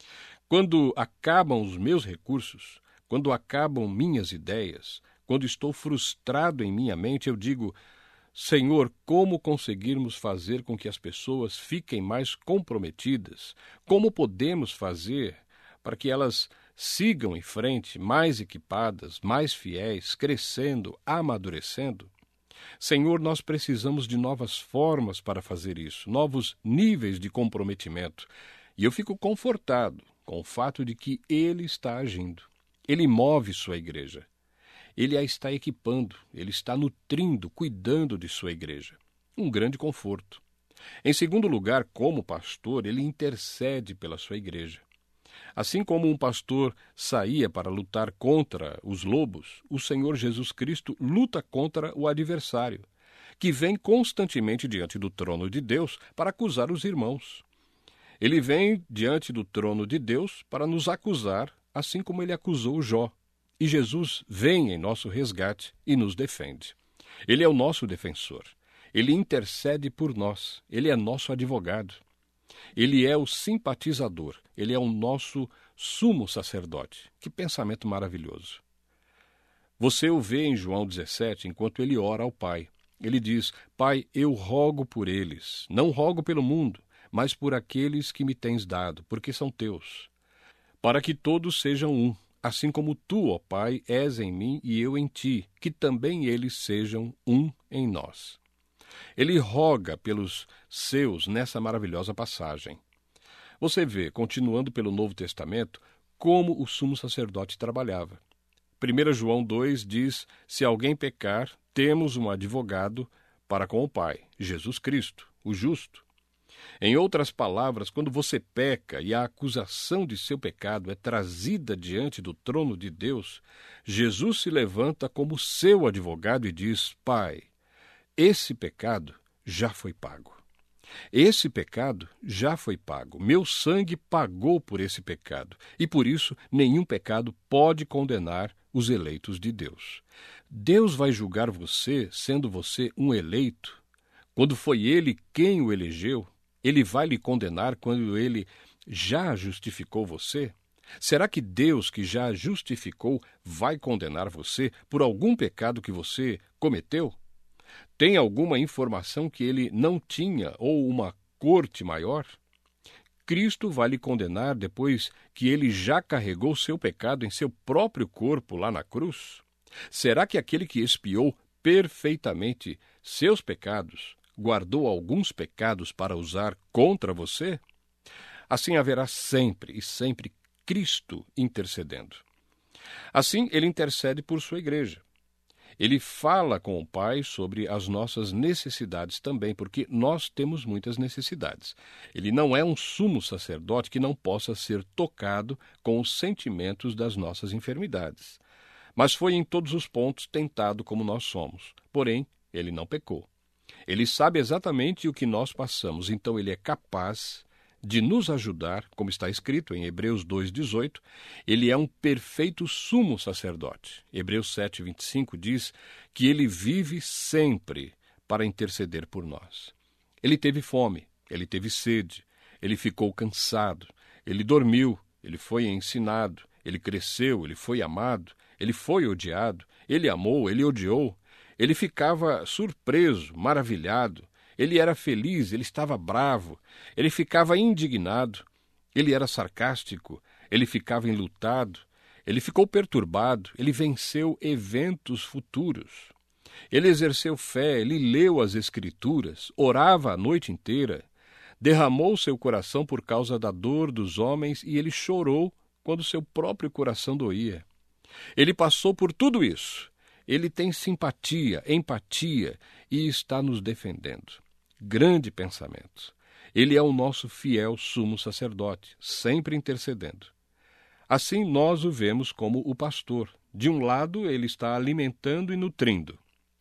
Speaker 2: Quando acabam os meus recursos, quando acabam minhas ideias, quando estou frustrado em minha mente, eu digo, Senhor, como conseguirmos fazer com que as pessoas fiquem mais comprometidas? Como podemos fazer para que elas sigam em frente, mais equipadas, mais fiéis, crescendo, amadurecendo? Senhor, nós precisamos de novas formas para fazer isso, novos níveis de comprometimento. E eu fico confortado com o fato de que Ele está agindo. Ele move sua igreja. Ele a está equipando, Ele está nutrindo, cuidando de sua igreja. Um grande conforto. Em segundo lugar, como pastor, Ele intercede pela sua igreja. Assim como um pastor saía para lutar contra os lobos, o Senhor Jesus Cristo luta contra o adversário, que vem constantemente diante do trono de Deus para acusar os irmãos. Ele vem diante do trono de Deus para nos acusar, assim como ele acusou Jó. E Jesus vem em nosso resgate e nos defende. Ele é o nosso defensor. Ele intercede por nós. Ele é nosso advogado. Ele é o simpatizador. Ele é o nosso sumo sacerdote. Que pensamento maravilhoso. Você o vê em João dezessete, enquanto ele ora ao Pai. Ele diz, Pai, eu rogo por eles. Não rogo pelo mundo, mas por aqueles que me tens dado, porque são teus. Para que todos sejam um, assim como tu, ó Pai, és em mim e eu em ti, que também eles sejam um em nós. Ele roga pelos seus nessa maravilhosa passagem. Você vê, continuando pelo Novo Testamento, como o sumo sacerdote trabalhava. primeiro João dois diz, se alguém pecar, temos um advogado para com o Pai, Jesus Cristo, o justo. Em outras palavras, quando você peca e a acusação de seu pecado é trazida diante do trono de Deus, Jesus se levanta como seu advogado e diz, Pai, esse pecado já foi pago. Esse pecado já foi pago. Meu sangue pagou por esse pecado. E por isso, nenhum pecado pode condenar os eleitos de Deus. Deus vai julgar você, sendo você um eleito. Quando foi Ele quem o elegeu, Ele vai lhe condenar quando Ele já justificou você? Será que Deus, que já justificou, vai condenar você por algum pecado que você cometeu? Tem alguma informação que ele não tinha ou uma corte maior? Cristo vai lhe condenar depois que ele já carregou seu pecado em seu próprio corpo lá na cruz? Será que aquele que expiou perfeitamente seus pecados guardou alguns pecados para usar contra você? Assim haverá sempre e sempre Cristo intercedendo. Assim, ele intercede por sua igreja. Ele fala com o Pai sobre as nossas necessidades também, porque nós temos muitas necessidades. Ele não é um sumo sacerdote que não possa ser tocado com os sentimentos das nossas enfermidades. Mas foi em todos os pontos tentado como nós somos. Porém, ele não pecou. Ele sabe exatamente o que nós passamos, então ele é capaz de nos ajudar, como está escrito em Hebreus dois, dezoito, ele é um perfeito sumo sacerdote. Hebreus sete, vinte e cinco diz que ele vive sempre para interceder por nós. Ele teve fome, ele teve sede, ele ficou cansado, ele dormiu, ele foi ensinado, ele cresceu, ele foi amado, ele foi odiado, ele amou, ele odiou, ele ficava surpreso, maravilhado, ele era feliz, ele estava bravo, ele ficava indignado, ele era sarcástico, ele ficava enlutado, ele ficou perturbado, ele venceu eventos futuros. Ele exerceu fé, ele leu as Escrituras, orava a noite inteira, derramou seu coração por causa da dor dos homens e ele chorou quando seu próprio coração doía. Ele passou por tudo isso. Ele tem simpatia, empatia e está nos defendendo. Grande pensamento. Ele é o nosso fiel sumo sacerdote, sempre intercedendo. Assim nós o vemos como o pastor. De um lado, ele está alimentando e nutrindo,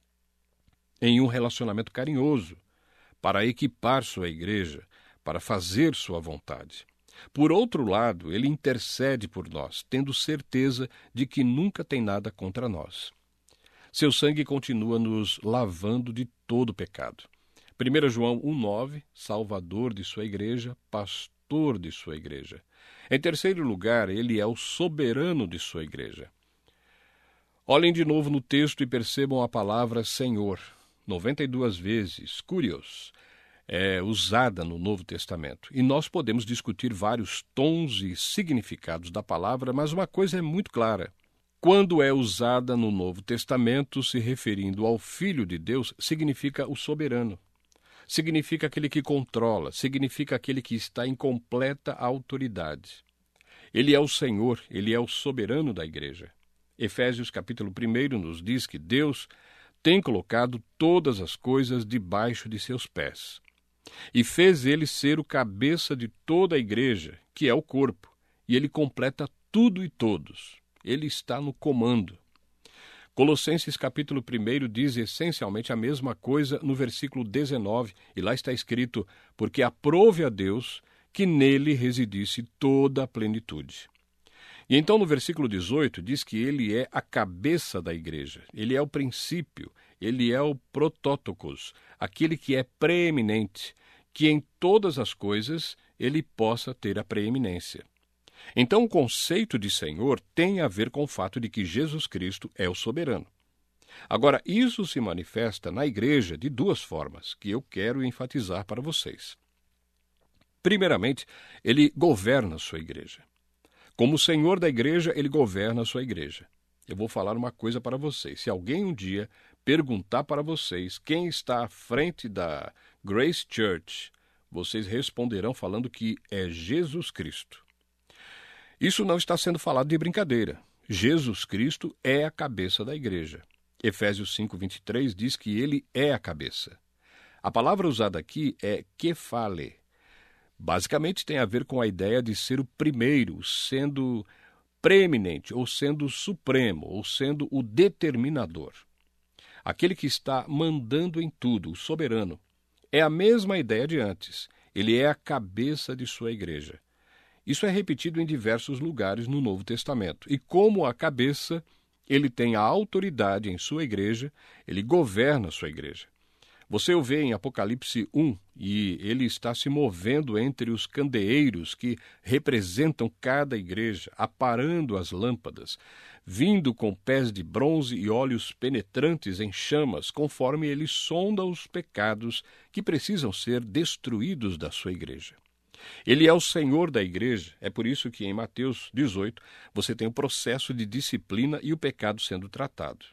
Speaker 2: em um relacionamento carinhoso, para equipar sua igreja, para fazer sua vontade. Por outro lado, ele intercede por nós, tendo certeza de que nunca tem nada contra nós. Seu sangue continua nos lavando de todo pecado. primeiro João um, nove, Salvador de sua igreja, pastor de sua igreja. Em terceiro lugar, ele é o soberano de sua igreja. Olhem de novo no texto e percebam a palavra Senhor. noventa e duas vezes, Kurios, é usada no Novo Testamento. E nós podemos discutir vários tons e significados da palavra, mas uma coisa é muito clara. Quando é usada no Novo Testamento, se referindo ao Filho de Deus, significa o soberano. Significa aquele que controla, significa aquele que está em completa autoridade. Ele é o Senhor, ele é o soberano da igreja. Efésios capítulo um nos diz que Deus tem colocado todas as coisas debaixo de seus pés e fez ele ser o cabeça de toda a igreja, que é o corpo, e ele completa tudo e todos. Ele está no comando. Colossenses capítulo um diz essencialmente a mesma coisa no versículo dezenove, e lá está escrito, porque aprove a Deus que nele residisse toda a plenitude. E então no versículo dezoito diz que ele é a cabeça da igreja, ele é o princípio, ele é o protótokos, aquele que é preeminente, que em todas as coisas ele possa ter a preeminência. Então, o conceito de Senhor tem a ver com o fato de que Jesus Cristo é o soberano. Agora, isso se manifesta na igreja de duas formas, que eu quero enfatizar para vocês. Primeiramente, ele governa a sua igreja. Como Senhor da igreja, ele governa a sua igreja. Eu vou falar uma coisa para vocês. Se alguém um dia perguntar para vocês quem está à frente da Grace Church, vocês responderão falando que é Jesus Cristo. Isso não está sendo falado de brincadeira. Jesus Cristo é a cabeça da igreja. Efésios cinco, vinte e três diz que ele é a cabeça. A palavra usada aqui é kefale. Basicamente tem a ver com a ideia de ser o primeiro, sendo preeminente, ou sendo supremo, ou sendo o determinador. Aquele que está mandando em tudo, o soberano. É a mesma ideia de antes. Ele é a cabeça de sua igreja. Isso é repetido em diversos lugares no Novo Testamento. E como a cabeça, ele tem a autoridade em sua igreja, ele governa a sua igreja. Você o vê em Apocalipse um, e ele está se movendo entre os candeeiros que representam cada igreja, aparando as lâmpadas, vindo com pés de bronze e olhos penetrantes em chamas, conforme ele sonda os pecados que precisam ser destruídos da sua igreja. Ele é o Senhor da igreja, é por isso que em Mateus dezoito você tem o processo de disciplina e o pecado sendo tratado.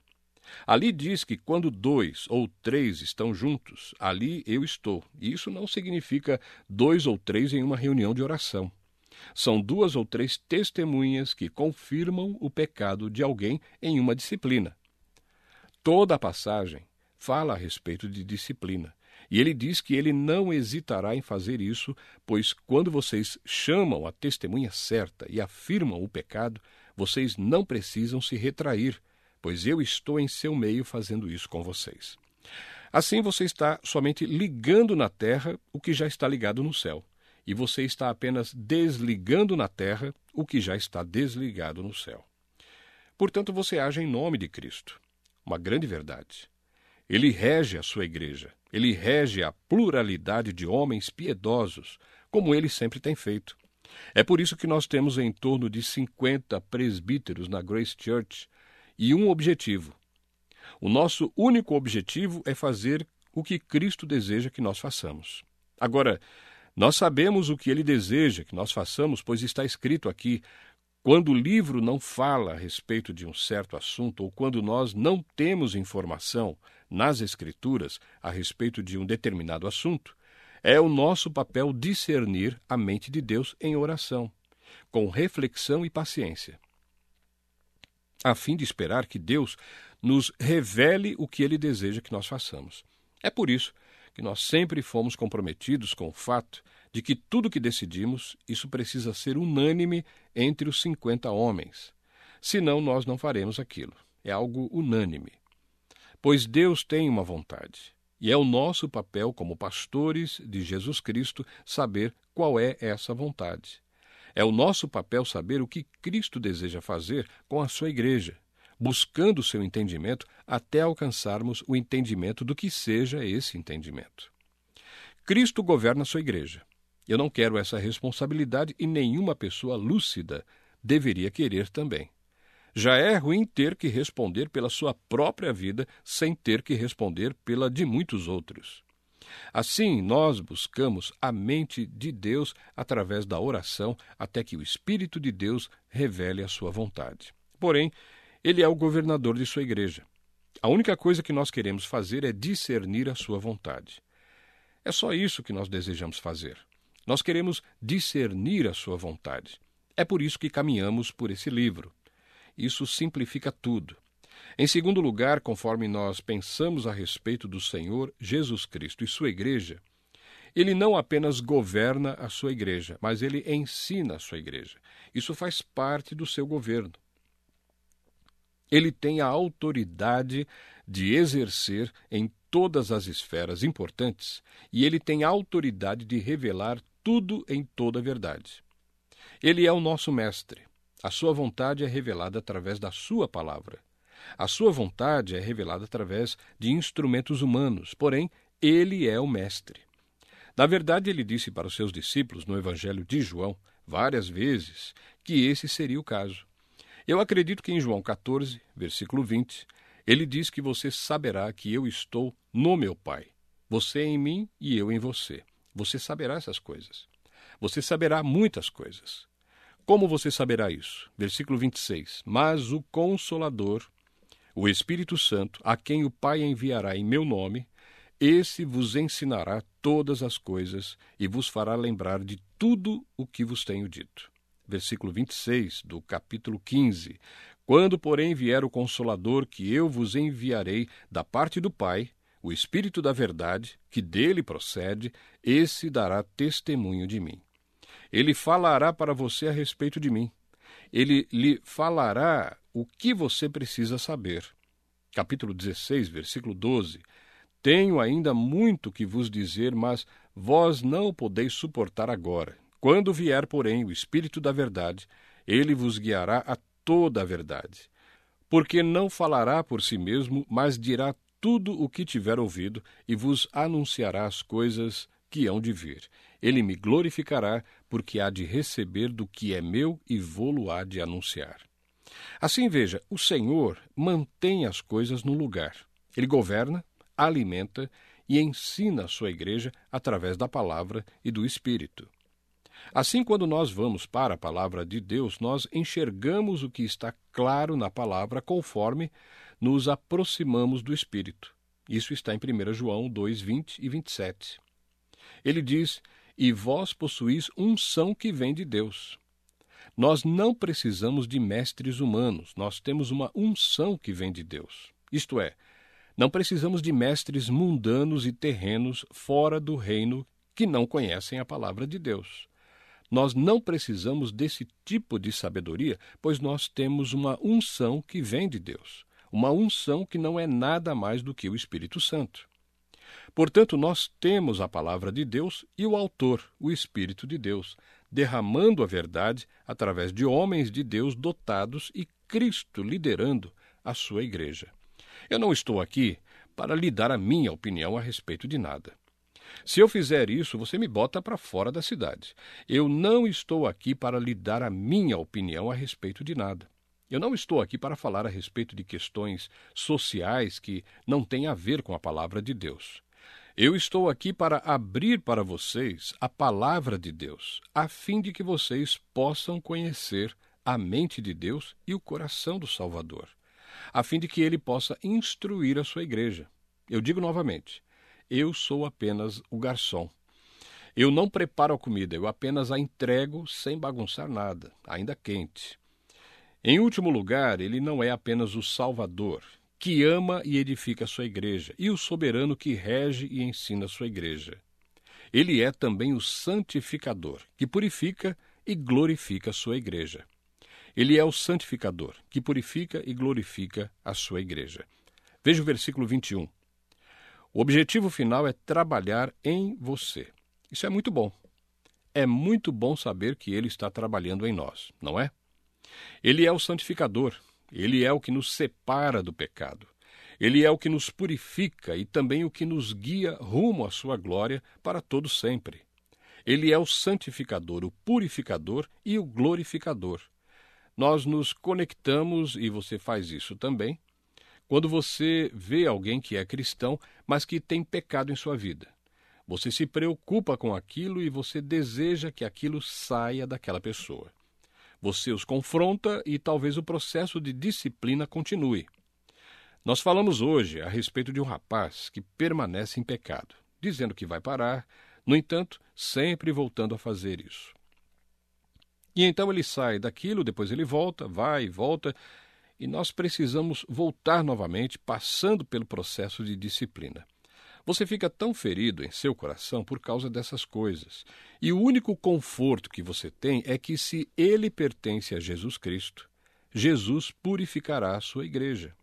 Speaker 2: Ali diz que quando dois ou três estão juntos, ali eu estou. E isso não significa dois ou três em uma reunião de oração. São duas ou três testemunhas que confirmam o pecado de alguém em uma disciplina. Toda a passagem fala a respeito de disciplina. E ele diz que ele não hesitará em fazer isso, pois quando vocês chamam a testemunha certa e afirmam o pecado, vocês não precisam se retrair, pois eu estou em seu meio fazendo isso com vocês. Assim você está somente ligando na terra o que já está ligado no céu, e você está apenas desligando na terra o que já está desligado no céu. Portanto, você age em nome de Cristo. Uma grande verdade. Ele rege a sua igreja. Ele rege a pluralidade de homens piedosos, como ele sempre tem feito. É por isso que nós temos em torno de cinquenta presbíteros na Grace Church e um objetivo. O nosso único objetivo é fazer o que Cristo deseja que nós façamos. Agora, nós sabemos o que ele deseja que nós façamos, pois está escrito aqui. Quando o livro não fala a respeito de um certo assunto, ou quando nós não temos informação nas Escrituras a respeito de um determinado assunto, é o nosso papel discernir a mente de Deus em oração, com reflexão e paciência, a fim de esperar que Deus nos revele o que ele deseja que nós façamos. É por isso que nós sempre fomos comprometidos com o fato de que tudo que decidimos, isso precisa ser unânime entre os cinquenta homens. Senão, nós não faremos aquilo. É algo unânime. Pois Deus tem uma vontade, e é o nosso papel como pastores de Jesus Cristo saber qual é essa vontade. É o nosso papel saber o que Cristo deseja fazer com a sua igreja, buscando o seu entendimento até alcançarmos o entendimento do que seja esse entendimento. Cristo governa a sua igreja. Eu não quero essa responsabilidade e nenhuma pessoa lúcida deveria querer também. Já é ruim ter que responder pela sua própria vida sem ter que responder pela de muitos outros. Assim, nós buscamos a mente de Deus através da oração até que o Espírito de Deus revele a sua vontade. Porém, ele é o governador de sua igreja. A única coisa que nós queremos fazer é discernir a sua vontade. É só isso que nós desejamos fazer. Nós queremos discernir a sua vontade. É por isso que caminhamos por esse livro. Isso simplifica tudo. Em segundo lugar, conforme nós pensamos a respeito do Senhor Jesus Cristo e sua igreja, ele não apenas governa a sua igreja, mas ele ensina a sua igreja. Isso faz parte do seu governo. Ele tem a autoridade de exercer em todas as esferas importantes e ele tem a autoridade de revelar tudo em toda a verdade. Ele é o nosso mestre. A sua vontade é revelada através da sua palavra. A sua vontade é revelada através de instrumentos humanos, porém, ele é o mestre. Na verdade, ele disse para os seus discípulos no Evangelho de João, várias vezes, que esse seria o caso. Eu acredito que em João quatorze, versículo vinte, ele diz que você saberá que eu estou no meu Pai. Você em mim e eu em você. Você saberá essas coisas. Você saberá muitas coisas. Como você saberá isso? Versículo vinte e seis. Mas o Consolador, o Espírito Santo, a quem o Pai enviará em meu nome, esse vos ensinará todas as coisas e vos fará lembrar de tudo o que vos tenho dito. Versículo vinte e seis do capítulo quinze. Quando, porém, vier o Consolador, que eu vos enviarei da parte do Pai, o Espírito da verdade, que dele procede, esse dará testemunho de mim. Ele falará para você a respeito de mim. Ele lhe falará o que você precisa saber. Capítulo dezesseis, versículo doze. Tenho ainda muito que vos dizer, mas vós não o podeis suportar agora. Quando vier, porém, o Espírito da verdade, ele vos guiará a toda a verdade. Porque não falará por si mesmo, mas dirá tudo o que tiver ouvido e vos anunciará as coisas que hão de vir. Ele me glorificará, porque há de receber do que é meu e vô-lo há de anunciar. Assim, veja, o Senhor mantém as coisas no lugar. Ele governa, alimenta e ensina a sua igreja através da palavra e do Espírito. Assim, quando nós vamos para a palavra de Deus, nós enxergamos o que está claro na palavra conforme nos aproximamos do Espírito. Isso está em primeira João dois, vinte e vinte e sete. Ele diz, e vós possuís unção que vem de Deus. Nós não precisamos de mestres humanos, nós temos uma unção que vem de Deus. Isto é, não precisamos de mestres mundanos e terrenos fora do reino que não conhecem a palavra de Deus. Nós não precisamos desse tipo de sabedoria, pois nós temos uma unção que vem de Deus. Uma unção que não é nada mais do que o Espírito Santo. Portanto, nós temos a palavra de Deus e o autor, o Espírito de Deus, derramando a verdade através de homens de Deus dotados e Cristo liderando a sua igreja. Eu não estou aqui para lhe dar a minha opinião a respeito de nada. Se eu fizer isso, você me bota para fora da cidade. Eu não estou aqui para lhe dar a minha opinião a respeito de nada. Eu não estou aqui para falar a respeito de questões sociais que não têm a ver com a palavra de Deus. Eu estou aqui para abrir para vocês a palavra de Deus, a fim de que vocês possam conhecer a mente de Deus e o coração do Salvador, a fim de que ele possa instruir a sua igreja. Eu digo novamente, eu sou apenas o garçom. Eu não preparo a comida, eu apenas a entrego sem bagunçar nada, ainda quente. Em último lugar, ele não é apenas o Salvador, que ama e edifica a sua igreja, e o soberano que rege e ensina a sua igreja. Ele é também o santificador, que purifica e glorifica a sua igreja. Ele é o santificador, que purifica e glorifica a sua igreja. Veja o versículo vinte e um. O objetivo final é trabalhar em você. Isso é muito bom. É muito bom saber que ele está trabalhando em nós, não é? Ele é o santificador, ele é o que nos separa do pecado. Ele é o que nos purifica e também o que nos guia rumo à sua glória para todo sempre. Ele é o santificador, o purificador e o glorificador. Nós nos conectamos, e você faz isso também, quando você vê alguém que é cristão, mas que tem pecado em sua vida. Você se preocupa com aquilo e você deseja que aquilo saia daquela pessoa. Você os confronta e talvez o processo de disciplina continue. Nós falamos hoje a respeito de um rapaz que permanece em pecado, dizendo que vai parar, no entanto, sempre voltando a fazer isso. E então ele sai daquilo, depois ele volta, vai e volta, e nós precisamos voltar novamente, passando pelo processo de disciplina. Você fica tão ferido em seu coração por causa dessas coisas. E o único conforto que você tem é que se ele pertence a Jesus Cristo, Jesus purificará a sua igreja.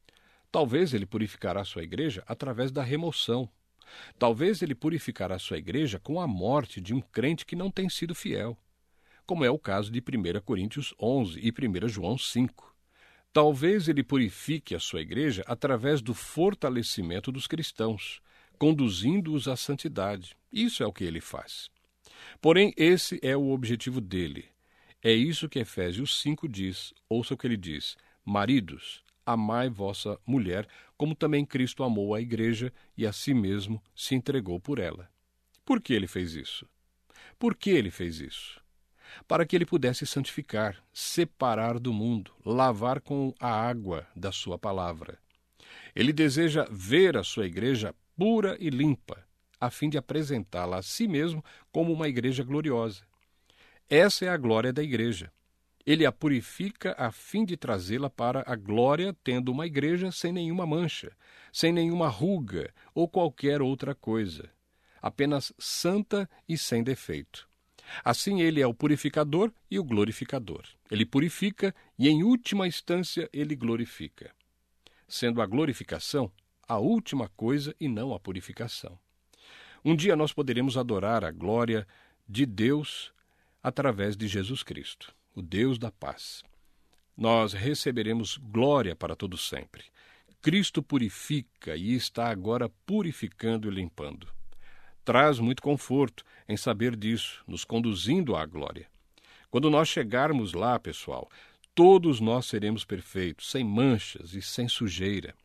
Speaker 2: Talvez ele purificará a sua igreja através da remoção. Talvez ele purificará a sua igreja com a morte de um crente que não tem sido fiel, como é o caso de primeira Coríntios onze e primeira João cinco. Talvez ele purifique a sua igreja através do fortalecimento dos cristãos, conduzindo-os à santidade. Isso é o que ele faz. Porém, esse é o objetivo dele. É isso que Efésios cinco diz. Ouça o que ele diz. Maridos, amai vossa mulher, como também Cristo amou a igreja e a si mesmo se entregou por ela. Por que ele fez isso? Por que ele fez isso? Para que ele pudesse santificar, separar do mundo, lavar com a água da sua palavra. Ele deseja ver a sua igreja pura e limpa, a fim de apresentá-la a si mesmo como uma igreja gloriosa. Essa é a glória da igreja. Ele a purifica a fim de trazê-la para a glória, tendo uma igreja sem nenhuma mancha, sem nenhuma ruga ou qualquer outra coisa, apenas santa e sem defeito. Assim ele é o purificador e o glorificador. Ele purifica e, em última instância, ele glorifica, sendo a glorificação a última coisa e não a purificação. Um dia nós poderemos adorar a glória de Deus através de Jesus Cristo, o Deus da paz. Nós receberemos glória para todo sempre. Cristo purifica e está agora purificando e limpando. Traz muito conforto em saber disso, nos conduzindo à glória. Quando nós chegarmos lá, pessoal, todos nós seremos perfeitos, sem manchas e sem sujeira.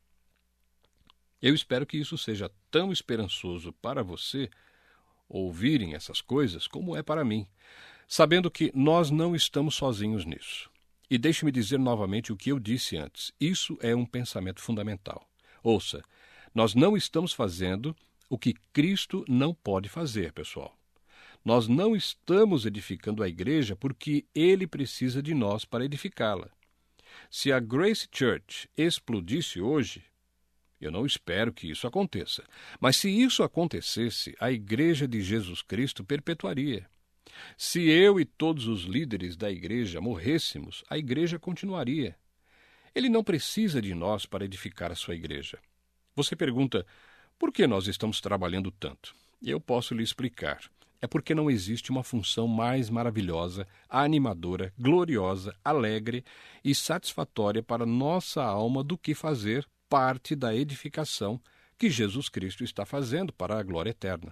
Speaker 2: Eu espero que isso seja tão esperançoso para você ouvirem essas coisas como é para mim, sabendo que nós não estamos sozinhos nisso. E deixe-me dizer novamente o que eu disse antes. Isso é um pensamento fundamental. Ouça, nós não estamos fazendo o que Cristo não pode fazer, pessoal. Nós não estamos edificando a igreja porque Ele precisa de nós para edificá-la. Se a Grace Church explodisse hoje, eu não espero que isso aconteça, mas se isso acontecesse, a Igreja de Jesus Cristo perpetuaria. Se eu e todos os líderes da igreja morrêssemos, a igreja continuaria. Ele não precisa de nós para edificar a sua igreja. Você pergunta, por que nós estamos trabalhando tanto? Eu posso lhe explicar. É porque não existe uma função mais maravilhosa, animadora, gloriosa, alegre e satisfatória para nossa alma do que fazer parte da edificação que Jesus Cristo está fazendo para a glória eterna.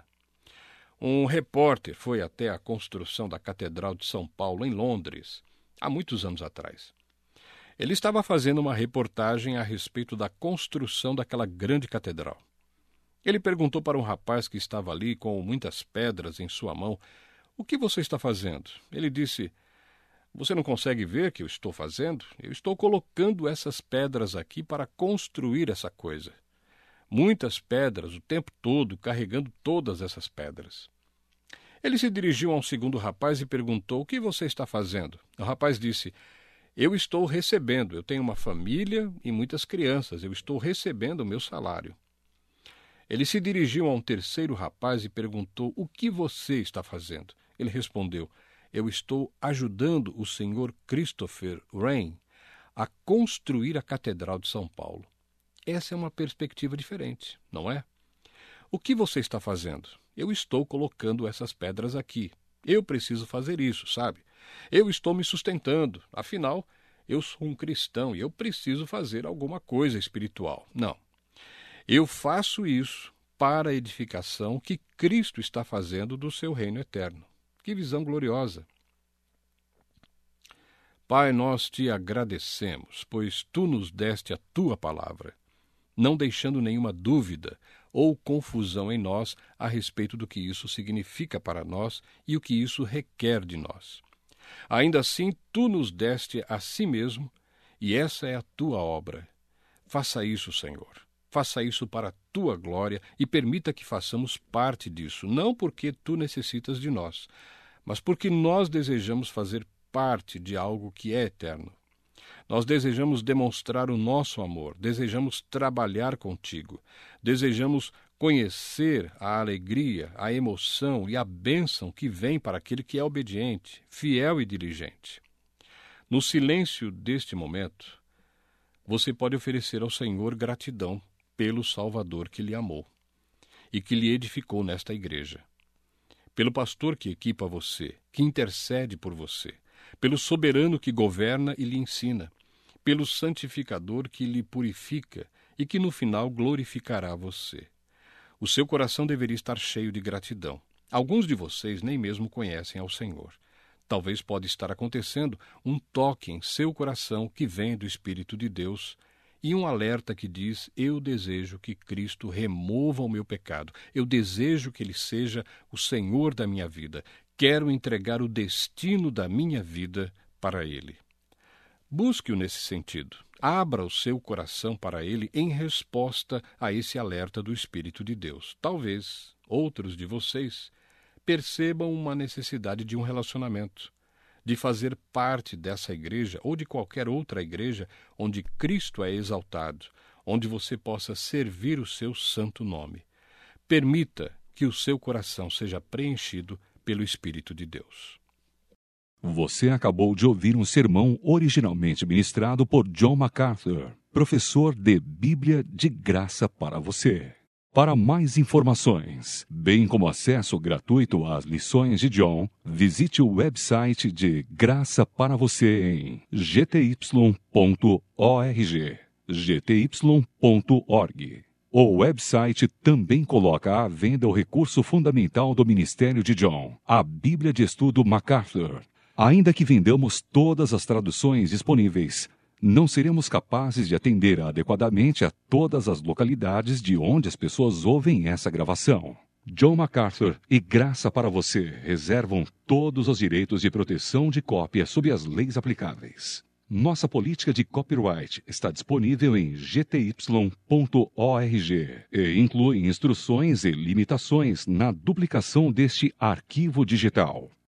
Speaker 2: Um repórter foi até a construção da Catedral de São Paulo, em Londres, há muitos anos atrás. Ele estava fazendo uma reportagem a respeito da construção daquela grande catedral. Ele perguntou para um rapaz que estava ali com muitas pedras em sua mão, o que você está fazendo? Ele disse, você não consegue ver o que eu estou fazendo? Eu estou colocando essas pedras aqui para construir essa coisa. Muitas pedras, o tempo todo, carregando todas essas pedras. Ele se dirigiu a um segundo rapaz e perguntou, o que você está fazendo? O rapaz disse, eu estou recebendo, eu tenho uma família e muitas crianças, eu estou recebendo o meu salário. Ele se dirigiu a um terceiro rapaz e perguntou, o que você está fazendo? Ele respondeu, eu estou ajudando o senhor Christopher Wren a construir a Catedral de São Paulo. Essa é uma perspectiva diferente, não é? O que você está fazendo? Eu estou colocando essas pedras aqui. Eu preciso fazer isso, sabe? Eu estou me sustentando. Afinal, eu sou um cristão e eu preciso fazer alguma coisa espiritual. Não. Eu faço isso para a edificação que Cristo está fazendo do seu reino eterno. Que visão gloriosa! Pai, nós te agradecemos, pois tu nos deste a tua palavra, não deixando nenhuma dúvida ou confusão em nós a respeito do que isso significa para nós e o que isso requer de nós. Ainda assim, tu nos deste a si mesmo, e essa é a tua obra. Faça isso, Senhor. Faça isso para a tua glória e permita que façamos parte disso, não porque tu necessitas de nós, mas porque nós desejamos fazer parte de algo que é eterno. Nós desejamos demonstrar o nosso amor, desejamos trabalhar contigo, desejamos conhecer a alegria, a emoção e a bênção que vem para aquele que é obediente, fiel e diligente. No silêncio deste momento, você pode oferecer ao Senhor gratidão pelo Salvador que lhe amou e que lhe edificou nesta igreja, pelo pastor que equipa você, que intercede por você, pelo soberano que governa e lhe ensina, pelo santificador que lhe purifica e que no final glorificará você. O seu coração deveria estar cheio de gratidão. Alguns de vocês nem mesmo conhecem ao Senhor. Talvez pode estar acontecendo um toque em seu coração que vem do Espírito de Deus e um alerta que diz, eu desejo que Cristo remova o meu pecado, eu desejo que Ele seja o Senhor da minha vida, quero entregar o destino da minha vida para Ele. Busque-o nesse sentido. Abra o seu coração para Ele em resposta a esse alerta do Espírito de Deus. Talvez outros de vocês percebam uma necessidade de um relacionamento, de fazer parte dessa igreja ou de qualquer outra igreja onde Cristo é exaltado, onde você possa servir o seu santo nome. Permita que o seu coração seja preenchido pelo Espírito de Deus.
Speaker 1: Você acabou de ouvir um sermão originalmente ministrado por John MacArthur, professor de Bíblia de Graça para você. Para mais informações, bem como acesso gratuito às lições de John, visite o website de Graça para você em g t y ponto org, g t y ponto org. O website também coloca à venda o recurso fundamental do ministério de John, a Bíblia de Estudo MacArthur. Ainda que vendamos todas as traduções disponíveis, não seremos capazes de atender adequadamente a todas as localidades de onde as pessoas ouvem essa gravação. John MacArthur e Graça para Você reservam todos os direitos de proteção de cópia sob as leis aplicáveis. Nossa política de copyright está disponível em g t y ponto org e inclui instruções e limitações na duplicação deste arquivo digital.